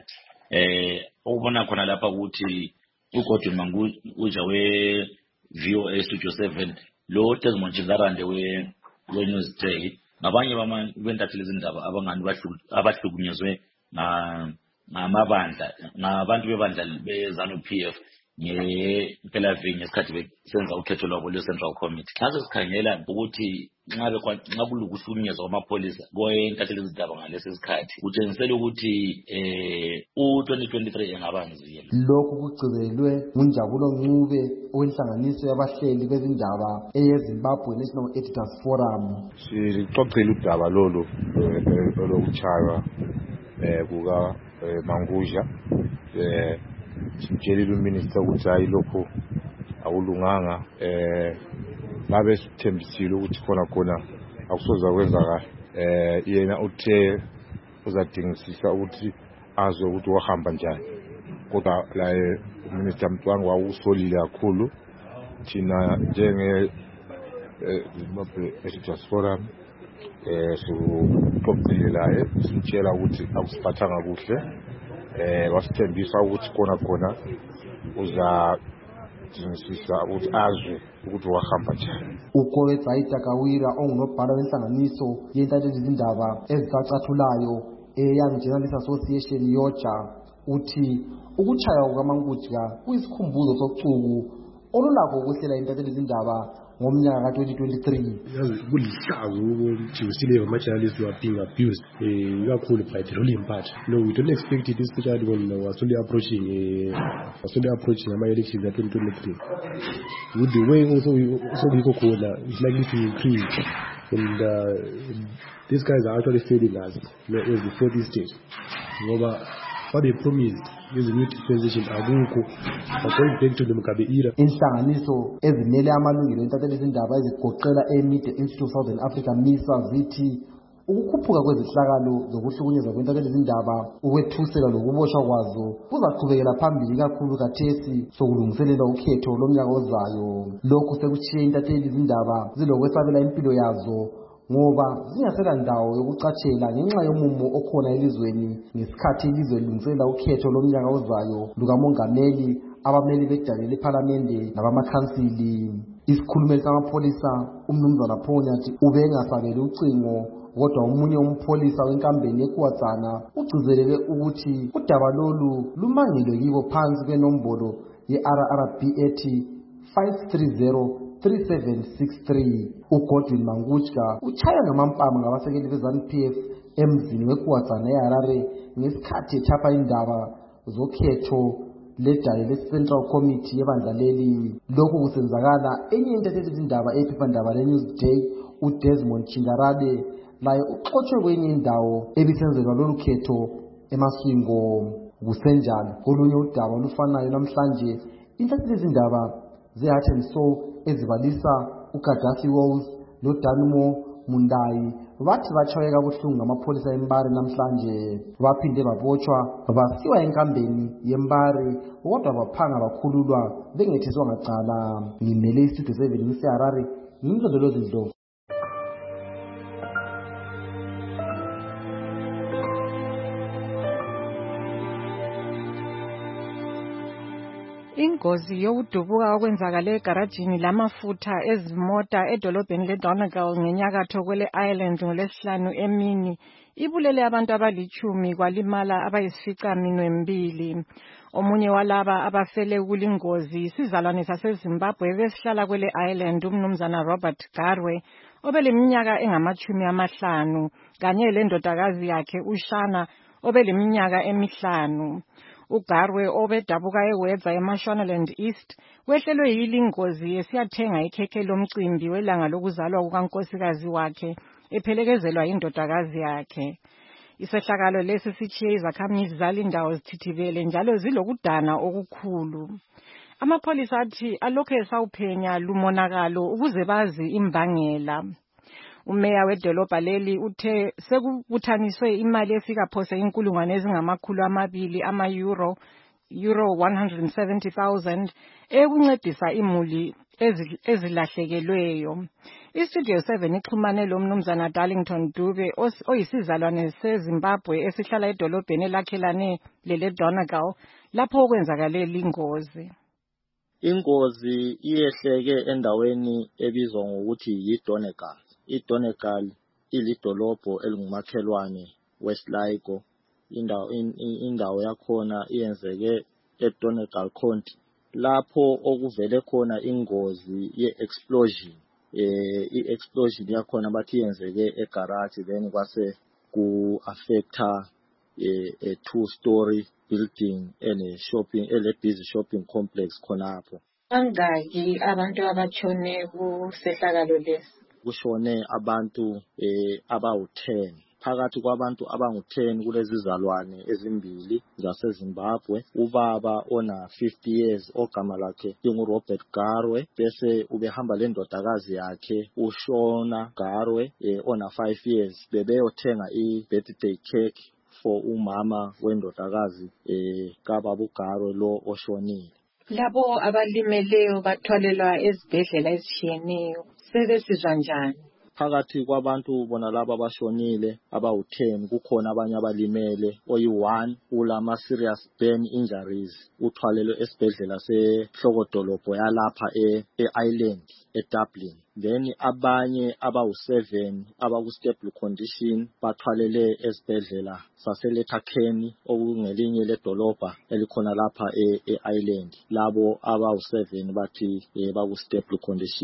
ukubona khona lapha ukuthi uGodwin Mangujka we-VOA Studio 7 lo Desmond Chingarande we-Newsday ngabanye bentatheli izindaba abangani abahlukunyezwe ngabantu bebandla beZANU-PF ngempelaviki ngesikhathi besenza ukhetho lwabo lwe-Central Committee. Nxa sikhangela ukuthi nxa kulukuhlukunyezwa kwamapholisa kwentatheli izindaba ngalesi sikhathi kutshengisela ukuthi u-2023 engabanzile. Lokhu kugcizelwe nguNjabulo Ncube owenhlanganiso yabahleli bezindaba eyeZimbabwe National Editors Forum. Sixoxile udaba lolu olokuchaywa kuka Mangujka simtshelile uminister ukuthi hayi lokho akulunganga babe sithembisile ukuthi khona akusoza kwenzakala yena uthe uzadingisisa ukuthi azwe ukuthi wahamba njani kodwa la uminister Mtswangwa usolile kakhulu thina njenge Zimbabwe Editors Forum sixoxile laye simtshela ukuthi akusiphathanga kuhle wasithembisa ukuthi khona uzadingisisa ukuthi azwe ukuthi wahamba njani. Ukoletsa Itakawira ongunobhala wenhlanganiso yentatheli izindaba ezicacathulayo Young Journalist Association yoja uthi ukuchaywa kukaMangujka kuyisikhumbuzo socuku olulakho ukuhlela intatheli izindaba ngomnyaka ka-2023. Kulihlazo ukuthi we still have ama-journalists who are being abused, ikakhulu by the ruling party. No, we don't expect it, especially when we're slowly approaching ama-elections at 2023. With the way also we go corner, it's likely to increase. And these guys are actually failing us as the fourth stage. What they promised is a new dispensation akukho, going back to the Mugabe era. Inhlanganiso ezimele amalungelo entatheli izindaba ezigoqela eMedia Institute of Southern Africa MISA zithi ukukhuphuka kwezihlakalo zokuhlukunyezwa kwentatheli izindaba, ukwethusela lokuboshwa kwazo kuzaqhubekela phambili kakhulu kathesi sokulungiselela ukhetho lomnyaka ozayo. Lokhu sekutshiye intatheli izindaba zilokwesabela impilo yazo ngoba zingasela ndawo yokucatshela ngenxa yomumo okhona elizweni ngesikhathi ilizwe lilungiselela ukhetho lomnyaka ozayo lukamongameli, abameli bedale lePhalamende nabamakhansili. Isikhulumeli samapholisa umnumzana Phonyathi ubengasabeli ucingo, kodwa omunye umpholisa wenkambeni eKwaZana ugcizelele ukuthi udaba lolu lumangile kibo phansi kwenombolo ye-RRB ethi 5303763. uGodwin Mangutshka uchaya ngamampama ngabasekeli beZANU-PF emzini weKwaZana eHarare ngesikhathi ethapha indaba zokhetho ledale le-Central Committee yebandla leli. Lokhu kusenzakala enye intatheli izindaba ephephandaba le-Newsday uDesmond Chingarade laye uxotshwe kwenye indawo ebisenzelwa lolu khetho eMaswingo. Kusenjalo kolunye udaba olufanayo namhlanje, intatheli izindaba ze-Heart and Soul ezibalisa uGaddafi Walls noDanmo Mundayi bathi batshayeka kabuhlungu ngamapholisa eMbari namhlanje. Baphinde babotshwa basiwa enkambeni yeMbari, kodwa baphanga bakhululwa bengethiswanga cala. Ngimele iStudio 7 ngiseHarare, ngimlondolozi Ndlovu. Ingozi yokudubuka okwenzakale egarajini lamafutha ezimota edolobheni leDonegal ngenyakatho kwele Ireland ngolwesihlanu emini ibulele abantu abali-10 kwalimala abayisificaminwembili. Omunye walaba abafele kulingozi isizalwane saseZimbabwe besihlala kwele Ireland umnumzana Robert Garwe obeleminyaka engama-50 kanye lendodakazi yakhe uShana obeleminyaka emi5. uGarwe obedabuka eWedza eMashonaland East wehlelwe yilingozi esiyathenga ikhekhe lomcimbi welanga lokuzalwa kukankosikazi wakhe ephelekezelwa indodakazi yakhe. Isehlakalo lesi sitshiye izakhamizi zalindawo zithithibele njalo zilokudana okukhulu. Amapholisa athi alokhu esawuphenya lumonakalo ukuze bazi imbangela. Umeya wedolobha leli uthe sekubuthaniswe imali efika phose $200,000 euro 170,000 ekuncedisa imuli ezilahlekelweyo. iStudio 7 ixhumane lo mnumzana Darlington Dube oyisizalwane seZimbabwe esihlala edolobheni elakhelane leleDonegal lapho okwenzakale ingozi. Ingozi iyehleke endaweni ebizwa ngokuthi yiDonegal. iDonegal ilidolobho elingumakhelwane weSligo. Indawo yakhona iyenzeke eDonegal County lapho okuvele khona ingozi ye-explosion. I-explosion yakhona bathi yenzeke egarage then kwase ku-affecta a 2-story building busy shopping complex khonapho. Angaki abantu abatshone kusehlakalo lesi? Kushone abantu abawu-10. Phakathi kwabantu abangu-10 kulezi zalwane ezimbili zaseZimbabwe, ubaba ona 50 years ogama lakhe linguRobert Garwe, bese ubehamba lendodakazi yakhe uShona Garwe ona 5 years. Bebeyothenga i-birthday cake for umama wendodakazi kaBaba Garwe lo oshonile. Labo abalimeleyo bathwalelwa ezibhedlela ezitshiyeneyo sebesizwa njani? Phakathi kwabantu bona laba abashonile abawu-10 kukhona abanye abalimele. Oyi-1 ulama serious burn injuries uthwalelwe esibhedlela sehlokodolobho yalapha e-Ireland eDublin. Then abanye abawu-7 abaku-stable condition bathwalele esibhedlela saseLetterkenny okungelinye ledolobha elikhona lapha e-Ireland. Labo abawu-7 bathi baku-stable condition.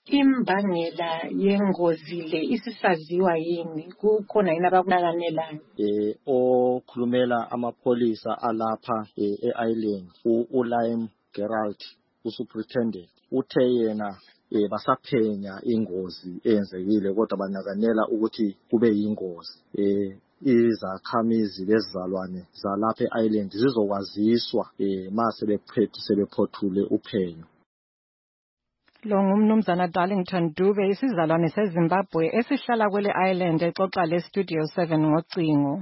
imbangela yengozi le isisaziwa yini? Kukhona yini abakunakanelayo? Okhulumela amapholisa alapha e-Island uLime Gerald usuperintendent uthe yena basaphenya ingozi eyenzekile kodwa banakanela ukuthi kube yingozi. Izakhamizi lezizalwane zalapha e-Island zizokwaziswa mase sebephothule uphenyo. Lo ngumnumzana Darlington Dube, isizalwane seZimbabwe esihlala kwele island exoxa le Studio 7 ngocingo.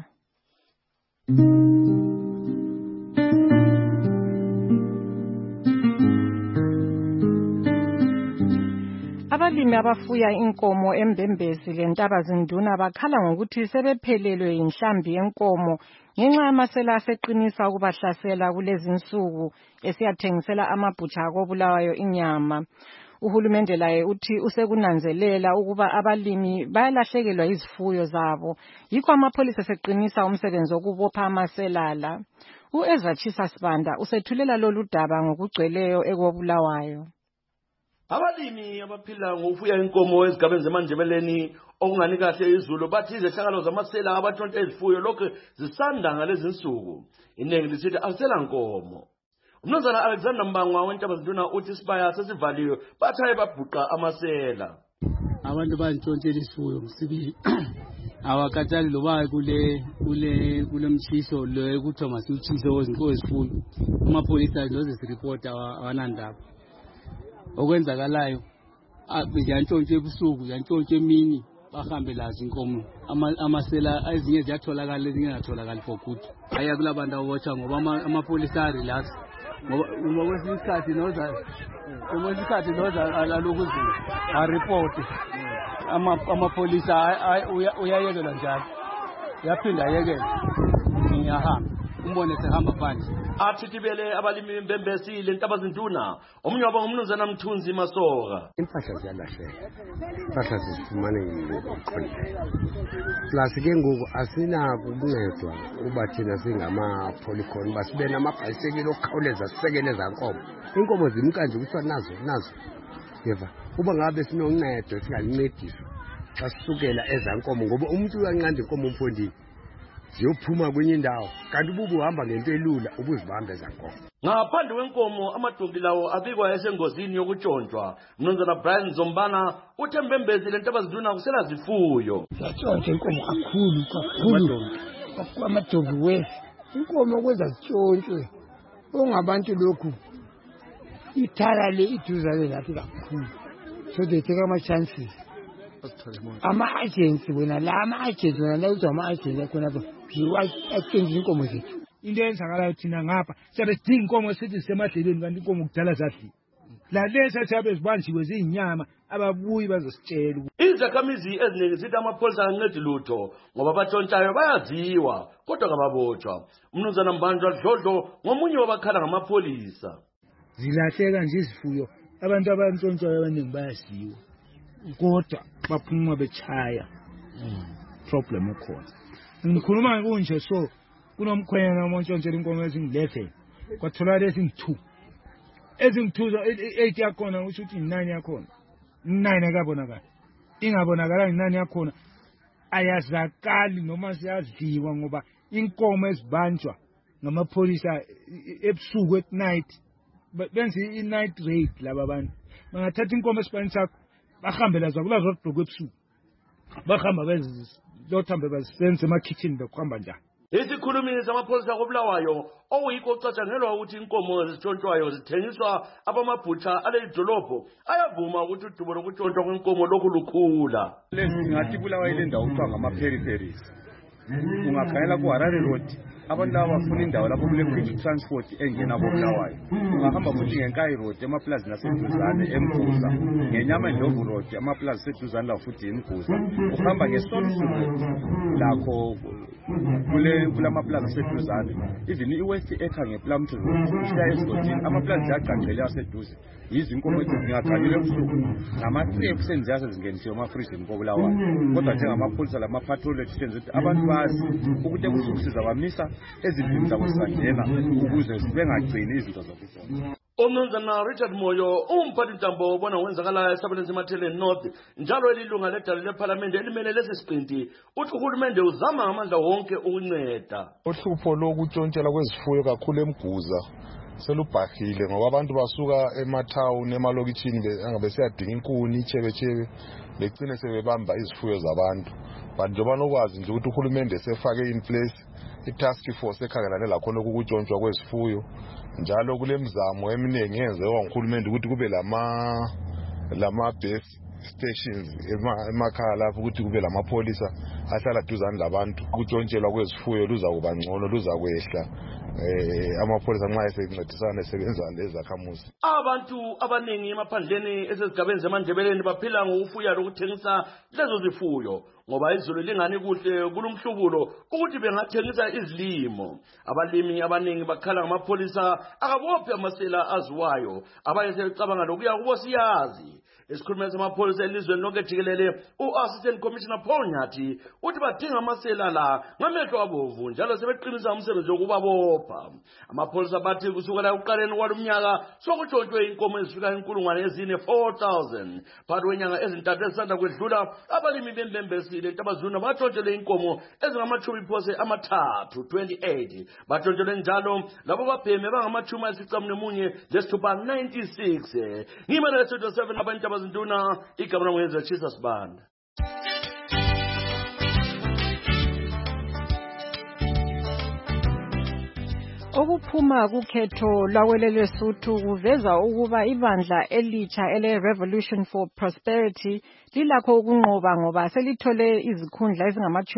Abalimi abafuya inkomo eMbembezi leNtabazinduna bakhala ngokuthi sebephelelwe inhlambi yenkomo ngenxa yamasela aseqinisa ukubahlasela kulezi insuku esiyathengisela amabhutsha akobulawayo inyama. Uhulumende laye uthi usekunanzelela ukuba abalimi bayalahlekelwa izifuyo zabo. Yikho amapholisa eseqinisa umsebenzi wokubopha amaselala. uEzachisa Sibanda usethulela lolu daba ngokugcweleyo ekobulawayo. Abalimi abaphila ngokufuya inkomo ezigabeni zeManjebeleni okungani kahle izulu bathi izehlakalo zamasela abatshontsha izifuyo lokho zisanda ngalezi insuku. Iningi lisithi asela nkomo. Umnumzana Alexander Mbangwa weNtabazinduna uthi isibaya sesivaliwe bathaye babhuqa amasela. Abantu bantshontshela isifuyo msibili. Awakatali loba kule mchiso lo kuthiwa masiuchiso wezifuyo. Amapholisa loze report awanandaba. Okwenzakalayo yantshontshe ebusuku yantshontshe emini bahambe lazo inkomo amasela ezinye ziyatholakala ezinye zingatholakali for good aya kulabantu abotsha ngoba amapolisa relax ngoba kwesikhathi noza alokuzulu a report amapolisa uyayekelwa njalo yaphinda ayekela ngiyahamba umbone sehamba phansi. Athithibele abalimi Mbembezi leNtabazinduna omunye wabo ngumnumzana Mthunzi Masoka. Impahla ziyalahleka. Impahla zifumane plus ke ngoku asinako ukuncedwa uba thina singama polycon basibe namabhayisekile okukhawuleza sisekele zankomo. Inkomo zimka nje kuthiwa nazo. Yeva uba ngabe sinoncedo singalincediswa xa sisukela ezankomo ngoba umuntu uyanqanda inkomo umfondini ziyophuma kwenye indawo kanti ububu uhamba ngento elula ubuzibambe zankomo. Ngaphandle kwenkomo amadumbi lawo abikwa esengozini yokutshontshwa. Mnumzana Brian Zombana uthe Mbembezi leNtabazinduna kusela zifuyo. Zatshontsha inkomo kakhulu amadumbi wesi inkomo kwenza zitshontshe ongabantu lokhu ithara le iduzane lathi kakhulu so they take ama-chances. Ama-agents wena la ama-agents wena la uthi ama-agents akhona lapho atshentshisa inkomo zethu. Into eyenzakalayo thina ngapha siyabe sidinga inkomo sithi zisemadlelweni kanti inkomo kudala zadliwa. La lesi siyabe zibanjiwe ziyinyama ababuyi bazositshela. Izakhamizi eziningi zithi amapholisa ancedi lutho ngoba abatshontshayo bayaziwa kodwa kababotshwa. Umnumzana Mbanjwa Dlodlo ngomunye wabakhala ngamapholisa. Zilahleka nje izifuyo abantu abantshontshayo abaningi bayaziwa. Kodwa baphuma bechaya problem ekhona. Ngikhuluma kunje so kunomkhwena omontshontshela inkomo ezingi11 kwathola lezi2 8 yakhona usho ukuthi 9 yakhona 9 akabonakala ingabonakala 9 yakhona ayazakali noma siyadliwa ngoba inkomo ezibanjwa ngamapholisa ebusuku at night benze i-night raid laba abantu bangathatha inkomo esibanjwa bahambela zakulazo rodblock ebusuku bahamba bezothambe basenze ema-kitchen bekhamba njani. Isikhulumi samapholisa kobulawayo okuyikho ocatshangelwa ukuthi inkomo ezitshontshwayo zithengiswa abamabhutsha aleli dolobho ayavuma ukuthi udubo lokutshontshwa kwenkomo lokhu lukhula. Lezi ngathi Bulawayo le ndawo kuthiwa ngama-peripheries. Ungakhangela ku-Harare Road abantu laba bafuna indawo lapho kule bridge transport engena koBulawayo. Ungahamba futhi ngeNkayi Road emaplazi naseduzane eMkhuza ngenyama eNdlovu Road amaplazi aseduzane la futhi eMkhuza. Uhamba ngeSolusi Road lakho kulamaplazi aseduzane even iWest Acre ngePlumtree Road usiya esigodini amaplazi ayagqagqele aseduze. Izinkomo ezingakhangela ebusuku ngama-traps enziya sezingenisiwe emafridini koBulawayo. Kodwa njengamapholisa lamapatrol ethenze ukuthi abantu bazi ukuthi ebusuku sizabamisa ezindlini zabo sisangena ukuze bengagcini izinto zokutshontshwa. Umnumzana Richard Moyo umphathi ntambo ubona wenzakala esabeleni seMatheleni North njalo elilunga ledala leParliamente elimele lesisiqinti uthi uhulumende uzama ngamandla wonke ukunceda. Uhlupho lokutshontshela kwezifuyo kakhulu eMguza selubhahile ngoba abantu basuka emathawuni emalokitshini bengabe siyadinga inkuni ichebechebe begcine sebebamba izifuyo zabantu. Bantu njengoba nokwazi nje ukuthi uhulumende sefake in place i-task force ekhangelane lakhona ukutshontshwa kwezifuyo. Njalo kulemizamo eminingi yenziwa nguhulumende ukuthi kube lama base stations emakhaya lapho ukuthi kube lamapholisa ahlala duzane labantu. Ukutshontshela kwezifuyo luzakuba ngcono luzakwehla amapholisa nxa esencedisana esebenza lezakhamuzi. Abantu abaningi emaphandleni esezigabeni zeMandebeleni baphila ngokufuya lokuthengisa lezo zifuyo ngoba izulu lingani kuhle kulumhlubulo ukuthi bengathengisa izilimo. Abalimi abaningi bakhala ngamapholisa akabophe amasela aziwayo abanye sebecabanga lokuya kubo siyazi. Esikhulumeni samapholisa elizweni lonke jikelele u-Assistant Commissioner Paul Nyathi uthi badinga amasela la ngamehlo abovu njalo sebeqinisa umsebenzi wokubabopha. Amapholisa bathi kusukela ekuqaleni kwalomnyaka sokutshontshwe inkomo ezifika 4,000 phakathi kwenyanga ezintathu ezisanda kwedlula. Abalimi bembembesile eNtabazulu batshontshelwe inkomo ezingama-3 28 batshontshelwe njalo labo babhemi abangama-94 lesithupha 96. Ngimele 27 abantu Nduna igabana mwenza Jesus Band. Okuphuma kukhetho lwelesuthu kuveza ukuba ibandla elitsha ele Revolution for Prosperity lilakho ukunqoba ngoba selithole izikhundla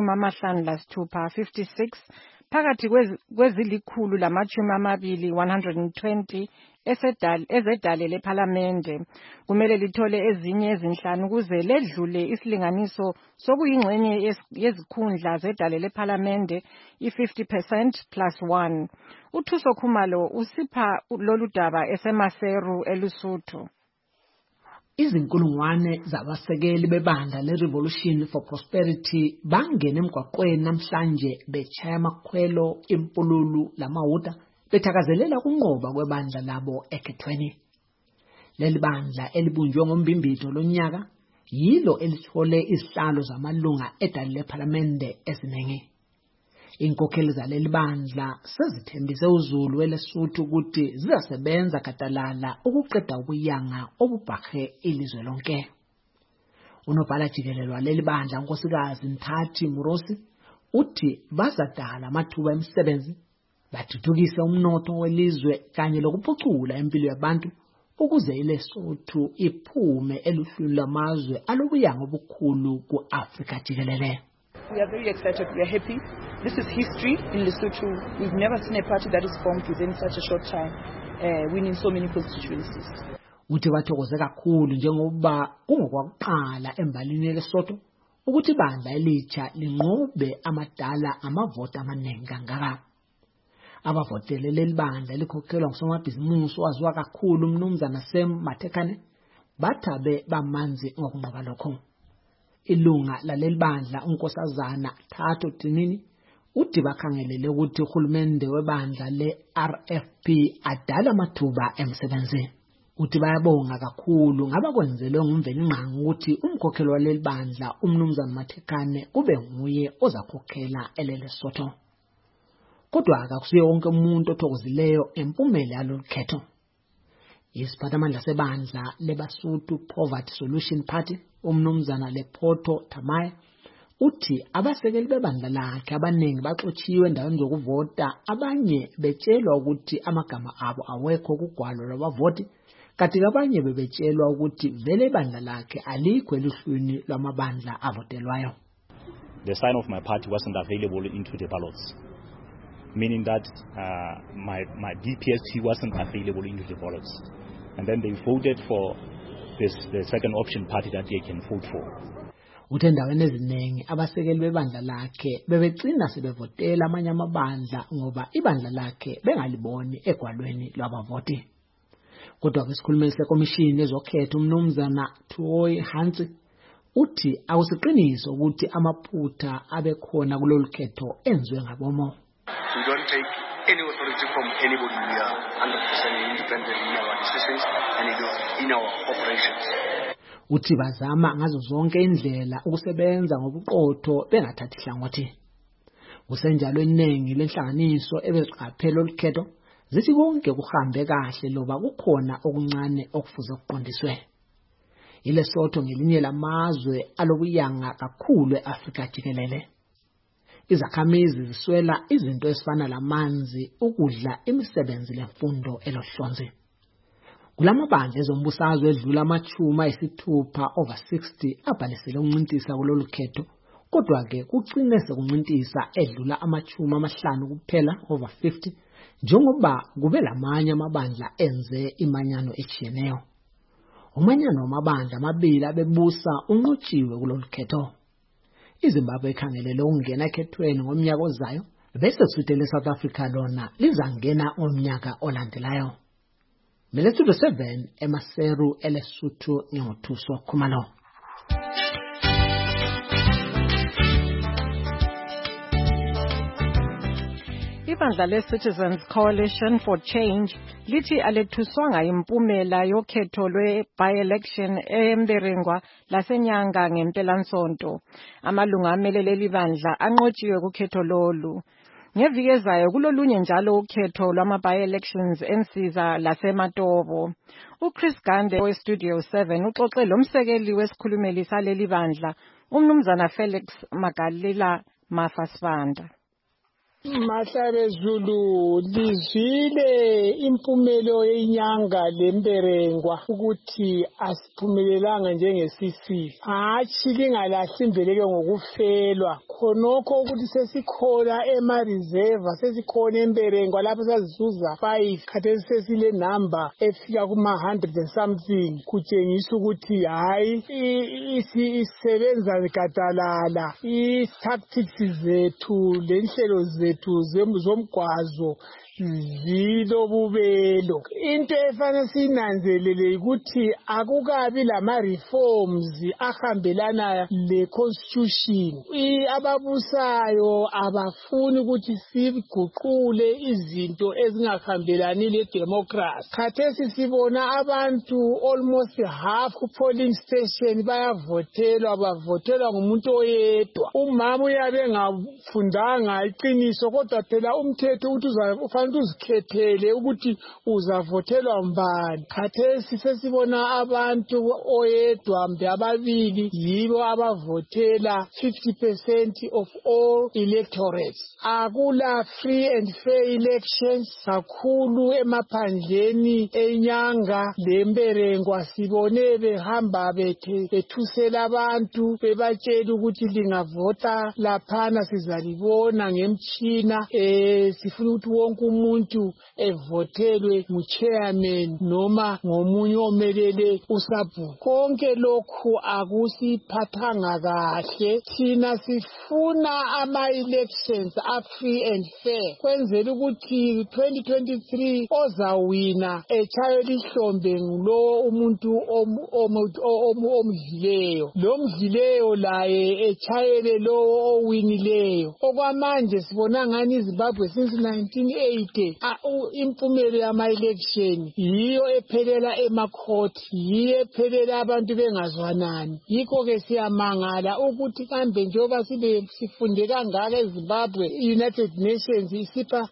ezingama-56 phakathi kwezilikhulu lamashumi 120 ezedale leParliamente. Kumele lithole ezinye ezinhlanu ukuze ledlule isilinganiso sokuyingxenye yezikhundla zedale leParliamente i-50% plus 1. uThuso Khumalo usipha lolu daba eseMaseru eLesotho. Izinkulungwane zabasekeli bebandla le-Revolution for Prosperity bangena emgwaqweni namhlanje bechaya amakhwelo impululu lamawuta bethakazelela ukunqoba kwebandla labo ekhethweni. Leli bandla elibunjwe ngombimbito lonyaka yilo elithole izihlalo zamalunga edale leParliamente eziningi. Inkokheli zaleli bandla sezithembise uZulu eLesotho ukuthi zizasebenza gadalala ukuqeda ubuyanga obubhahe ilizwe lonke. Unobhala jikelele waleli bandla uNkosikazi Mthathi Murosi uthi bazadala amathuba emisebenzi bathuthukise umnotho welizwe kanye lokuphucula impilo yabantu ukuze iLesotho iphume eluhlwini lamazwe alobuyanga obukhulu ku-Afrika jikelele. We are very excited. We are happy. This is history in Lesotho. We've never seen a party that is formed within such a short time, winning so many constituencies. Uthi bathokoze kakhulu njengoba kungokwakuqala embalini yeLesotho ukuthi ibandla elitsha linqobe amadala amavoti amaningi kangaka. Abavotele leli bandla likhokhelwa ngusomabhizimusi owaziwa kakhulu uMnumzana Sam Matekane bathabe bamanzi ngokunqoba lokho. Ilunga laleli bandla uNkosazana Thato Tinini uthi bakhangelele ukuthi uhulumende webandla le-RFP adala amathuba emsebenzini. Uthi bayabonga kakhulu ngabakwenzelwe ngumveli ngqangi ukuthi umkhokheli waleli bandla uMnumzana Matekane kube nguye ozakhokhela eLesotho. Kodwa akusiye wonke umuntu othokozileyo empumela yalolu khetho. Isiphathamandla sebandla leBasotho Poverty Solution Party uMnumzana Lephoto Thamaya uthi abasekeli bebandla lakhe abaningi baxotshiwe endaweni zokuvota, abanye betshelwa ukuthi amagama abo awekho kugwalo lwabavoti kanti abanye bebetshelwa ukuthi vele ibandla lakhe alikho eluhlwini lwamabandla avotelwayo. The sign of my party wasn't available into the ballots, meaning that my DPST wasn't available into the ballots, and then they voted for the second option party that they can vote for. Uthendaweni eziningi abasekeli bebandla lakhe bebegcina sebevotela amanye amabandla ngoba ibandla lakhe bengaliboni egwalweni lwabavoti. Kodwa kwesikhulumeli sekomishini ezokhetho uMnumzana Tuoy Hansi uthi akusiqiniso ukuthi amaphutha abekhona kulolu khetho enziwe ngabomo. We don't take any authority from anybody. We are 100% independent in our decisions and in our operations. Uthi bazama ngazo zonke indlela ukusebenza ngobuqotho bengathathi hlangothi. Kusenjalo iningi lenhlanganiso ebeziqaphela olukhetho zithi konke kuhambe kahle loba kukhona okuncane okufuze kuqondiswe. ILesotho ngelinye lamazwe alokuyanga kakhulu eAfrika jikelele. Izakhamizi ziswela izinto ezifana lamanzi, ukudla, imisebenzi lemfundo elohlonze. Kulamabandla ezombusazwe edlula amachuma ayisithupha over 60 abhalisele ukuncintisa kulolu khetho, kodwa ke kucine sekuncintisa edlula amachuma amahlanu kuphela over 50 njengoba kube lamanye amabandla enze imanyano echiyeneyo. Umanyano wamabandla amabili abebusa unqotshiwe kulolu khetho. iZimbabwe ikhangelele ukungena ekhethweni ngomnyaka ozayo bese suthe leSouth Africa lona lizangena ngomnyaka olandelayo. Meletudo 7 eMaseru eLesotho ngothuso Khumalo. Ibandla le-Citizens Coalition for Change lithi alethuswanga impumela yokhetho lwe-by-election eMberengwa laseNyanga ngempelansonto. Amalunga amelele libandla anqotshiwe kukhetho lolu. Ngeviki ezayo kulolunye njalo ukhetho lwama-by-elections ensiza laseMatobo. uChris Gande weStudio 7 uxoxe lomsekeli wesikhulumeli saleli bandla, uMnumzana Felix Magalila Mafasibanda. Mahlabe Zulu lizwile impumelo yenyanga lemberengwa ukuthi asiphumelelanga njenge-CC. Hatshi lingalahli imveleke ngokufelwa. Khonokho ukuthi sesikhona ema-reserve, sesikhona emberengwa lapho sazizuza 5 khathesi sesile number efika kuma-100 and something. Kutshengisa ukuthi hayi isebenza gadalala. I-tactics zethu lenhlelo zethu zomgwazo zilo bubelo. Into efanele sinanzelele ukuthi akukabi lama-reforms ahambelana le-constitution. Ababusayo abafuni ukuthi siguqule izinto ezingahambelani le-democracy. Khathesi sibona abantu almost half ku-polling station bavotelwa ngumuntu oyedwa. Umama uyabe engafundanga iqiniso kodwa phela umthetho ukuthi ufanele uzikhethele ukuthi uzavotelwa mbani. Khathesi sesibona abantu oyedwa mbe ababili yibo abavotela 50% of all electorates. Akula free and fair elections kakhulu emaphandleni enyanga lemberengwa. Sibone behamba bethusela abantu bebatshela ukuthi lingavota laphana sizalibona ngemtshina. Sifuna ukuthi wonke umuntu evotelwe ngu-chairman noma ngomunye omelele usabhuku. Konke lokhu akusiphathanga kahle. Thina sifuna ama-elections a-free and fair kwenzela ukuthi 2023 ozawina echayo lihlombe ngulo umuntu omdlileyo. Lo mdlileyo laye echayele lo owinileyo. Okwamanje sibona ngani iZimbabwe since 1980 impumelo yama-election yiyo ephelela emakhoti, yiyo ephelela abantu bengazwanani. Yikho-ke siyamangala ukuthi kambe njengoba sifunde kangaka eZimbabwe, i-United Nations isipha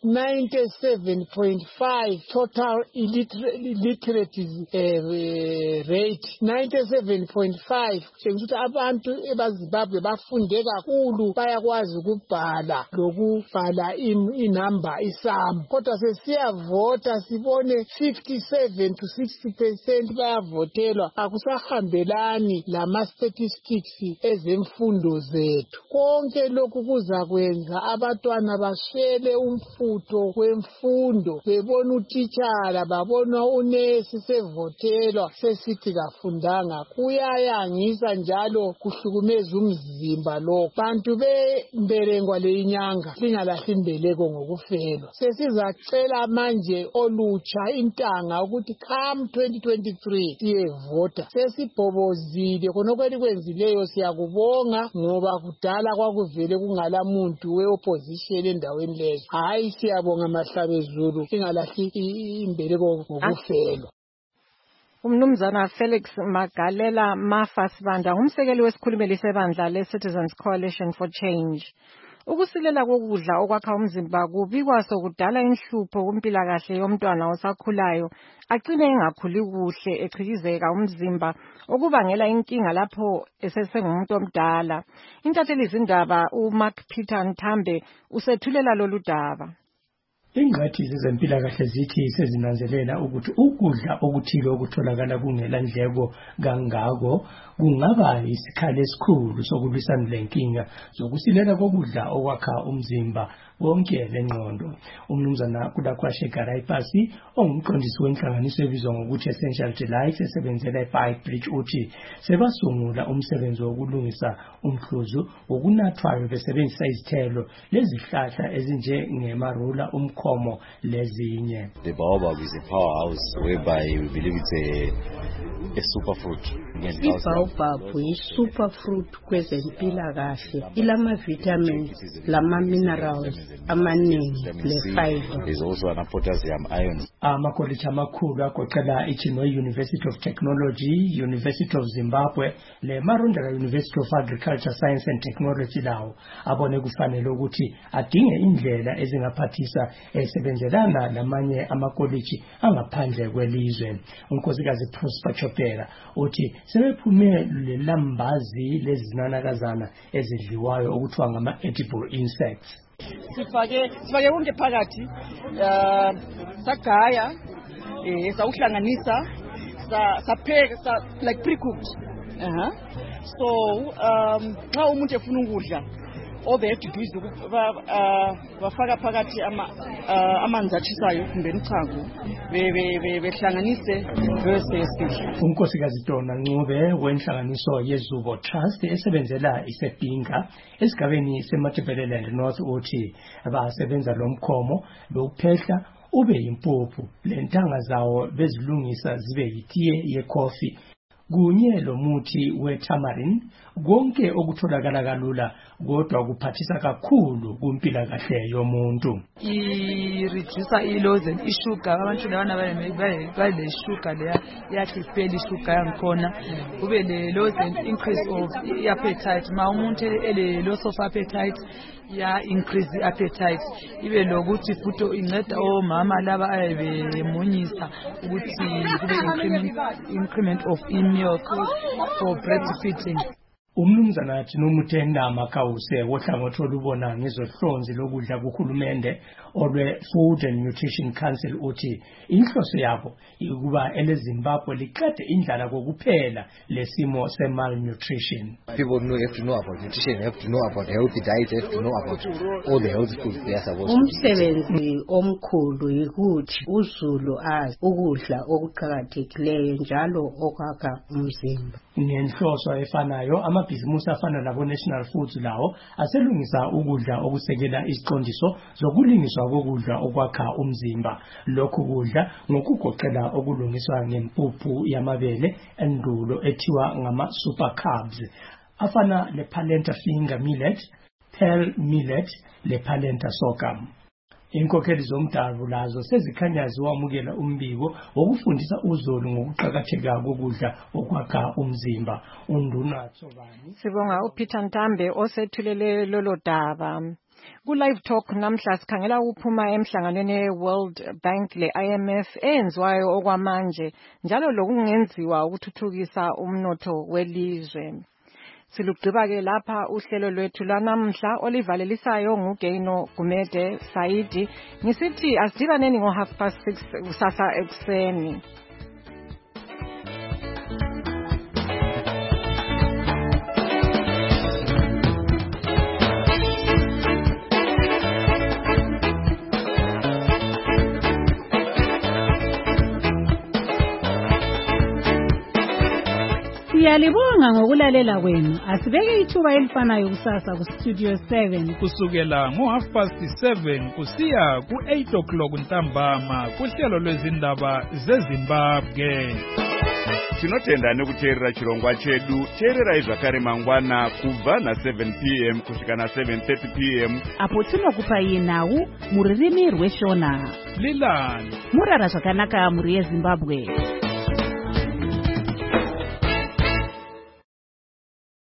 97.5 total illiterate rate. 97.5 kutshengisa ukuthi abantu ebaZimbabwe bafunde kakhulu, bayakwazi ukubhala lokubhala inamba isamu. Kodwa sesiyavota sibone 57 to 60% bayavotelwa. Akusahambelani lama-statistics ezemfundo zethu. Konke lokhu kuzakwenza abantwana baswele umfutho wemfundo. Bebona utitshala, babona unesi sevotelwa, sesithi kafundanga. Kuyayangisa njalo kuhlukumeza umzimba lo. Bantu bemberengwa leyinyanga lingalahli imbeleko ngokufelwa. sizacela manje olutsha intanga ukuthi come 2023 siyevota. Sesibhobozile khonokweni kwenzileyo siyakubonga ngoba kudala kwakuvele kungala muntu we-opposition endaweni lezo. Hayi siyabonga Mahlabezulu ingalahli imbeleko ngokufelo. Umnumzana Felix Magalela Mafasibanda umsekeli wesikhulumeli sebandla le-Citizens Coalition for Change. Ukusilela kokudla okwakha umzimba kubikwa sokudala inhlupho kumpilakahle yomntwana osakhulayo agcine engakhuli kuhle echikizeka umzimba okubangela inkinga lapho esesengumuntu omdala. Intatheli izindaba uMark Peter Nthambe usethulela lolu daba. Ingqathi zezempilakahle zithi sezinanzelela ukuthi ukudla okuthile okutholakala kungela ndleko kangako kungaba isikhali esikhulu sokulwisana lenkinga zokusilela kokudla okwakha umzimba wonke lengqondo. Umnumzana Kudakwashe Garaipasi ongumqondisi wenhlanganiso ebizwa ngokuthi Essential Delights esebenzela eBridge uthi sebasungula umsebenzi wokulungisa umhluzu wokunathwayo besebenzisa izithelo lezihlahla ezinje ngemarula umkhomo lezinye. The baobab is a powerhouse whereby we believe it's a superfruit. Ibaobab yi-superfruit kwezempilakahle, ilama vitamins, lama minerals amaningi le-fiber. There's also an potassium ions. Amakoliji amakhulu agoqela iChinwe University of Technology, University of Zimbabwe, le Marondera University of Agriculture, Science and Technology lawo abone kufanele ukuthi adinge indlela ezingaphathisa esebenzelana namanye amakoliji angaphandle kwelizwe. Unkosikazi Prosper Chopera uthi sebephume lelambazi lezinanakazana ezidliwayo okuthiwa ngama-edible insects. Sifake konke phakathi sagaya sawuhlanganisa sapheka like pre-cooked. So xa umuntu efuna ukudla obe-educated bafaka phakathi amanzi atshisayo kumbe umchako behlanganise bese sidla. Unkosikazi Dona Ncube wenhlanganiso yeZubo Trust esebenzela iseBinga esigabeni seMatebeleland North uthi abasebenza lomkhomo bewuphehla ube yimpuphu lentanga zawo bezilungisa zibe yitiye yecoffee kunye lomuthi weTamarin konke okutholakala kalula kodwa kuphathisa kakhulu kumpilakahle yomuntu. I-reducer i-lows and i-sugar abantu labana bale sugar leya yathi iphela i-sugar yangikhona kube le-lows and increase of i-appetite ma umuntu ele-loss of appetite ya increase i-appetite ibe lokuthi futhi inceda omama laba ayebemunyisa ukuthi kube increment of milk for breastfeeding. Umnumzana Nomutenda Makause wohlangothi olubona ngezohlonzi lokudla kuhulumende olwe Food and Nutrition Council uthi inhloso yabo ukuba eleZimbabwe liqede indlala kokuphela lesimo se-malnutrition. People have to know about nutrition, have to know about healthy diet, have to know about all the healthy foods they are supposed to. Umsebenzi omkhulu yikuthi uZulu azi ukudla okuqhakathekileyo njalo okwakha umzimba. Ngenhloso efanayo amabhizimusi afana labo National Foods lawo aselungisa ukudla okusekela iziqondiso zokulingiswa kokudla okwakha umzimba. Lokhu kudla ngokugoqela okulungiswa ngempuphu yamabele endulo ethiwa ngama super carbs afana le Palenta finger millet, pearl millet, le Palenta sorghum. Inkokheli zomdabu lazo sezikhanya ziwamukela umbiko wokufundisa uZulu ngokuqhakatheka kokudla okwakha umzimba. Unduna Tsobani sibonga uPeter Ntambe osethulele lolo daba. Ku-Live Talk namhla sikhangela ukuphuma emhlanganweni ye-World Bank le-IMF eyenziwayo okwamanje njalo lokungenziwa ukuthuthukisa umnotho welizwe. Silugqiba-ke lapha uhlelo lwethu lwanamhla olivalelisayo nguGeino Gumede Saidi ngisithi asidibaneni ngo6:30 kusasa ekuseni. Siyalibonga ngokulalela kwenu. Asibeke ithuba elifanayo kusasa ku Studio 7 kusukela ngo7:30 kusiya ku8 ntambama kuhlelo lwezindaba zeZimbabwe. Tinotenda nekuteerera chirongwa chedu. Teererai zvakare mangwana kubva na7 p.m. kusvika na7:30 p.m. apo tinokupai nhau muririmi rweshona. Lilani murara zvakanaka muri yeZimbabwe.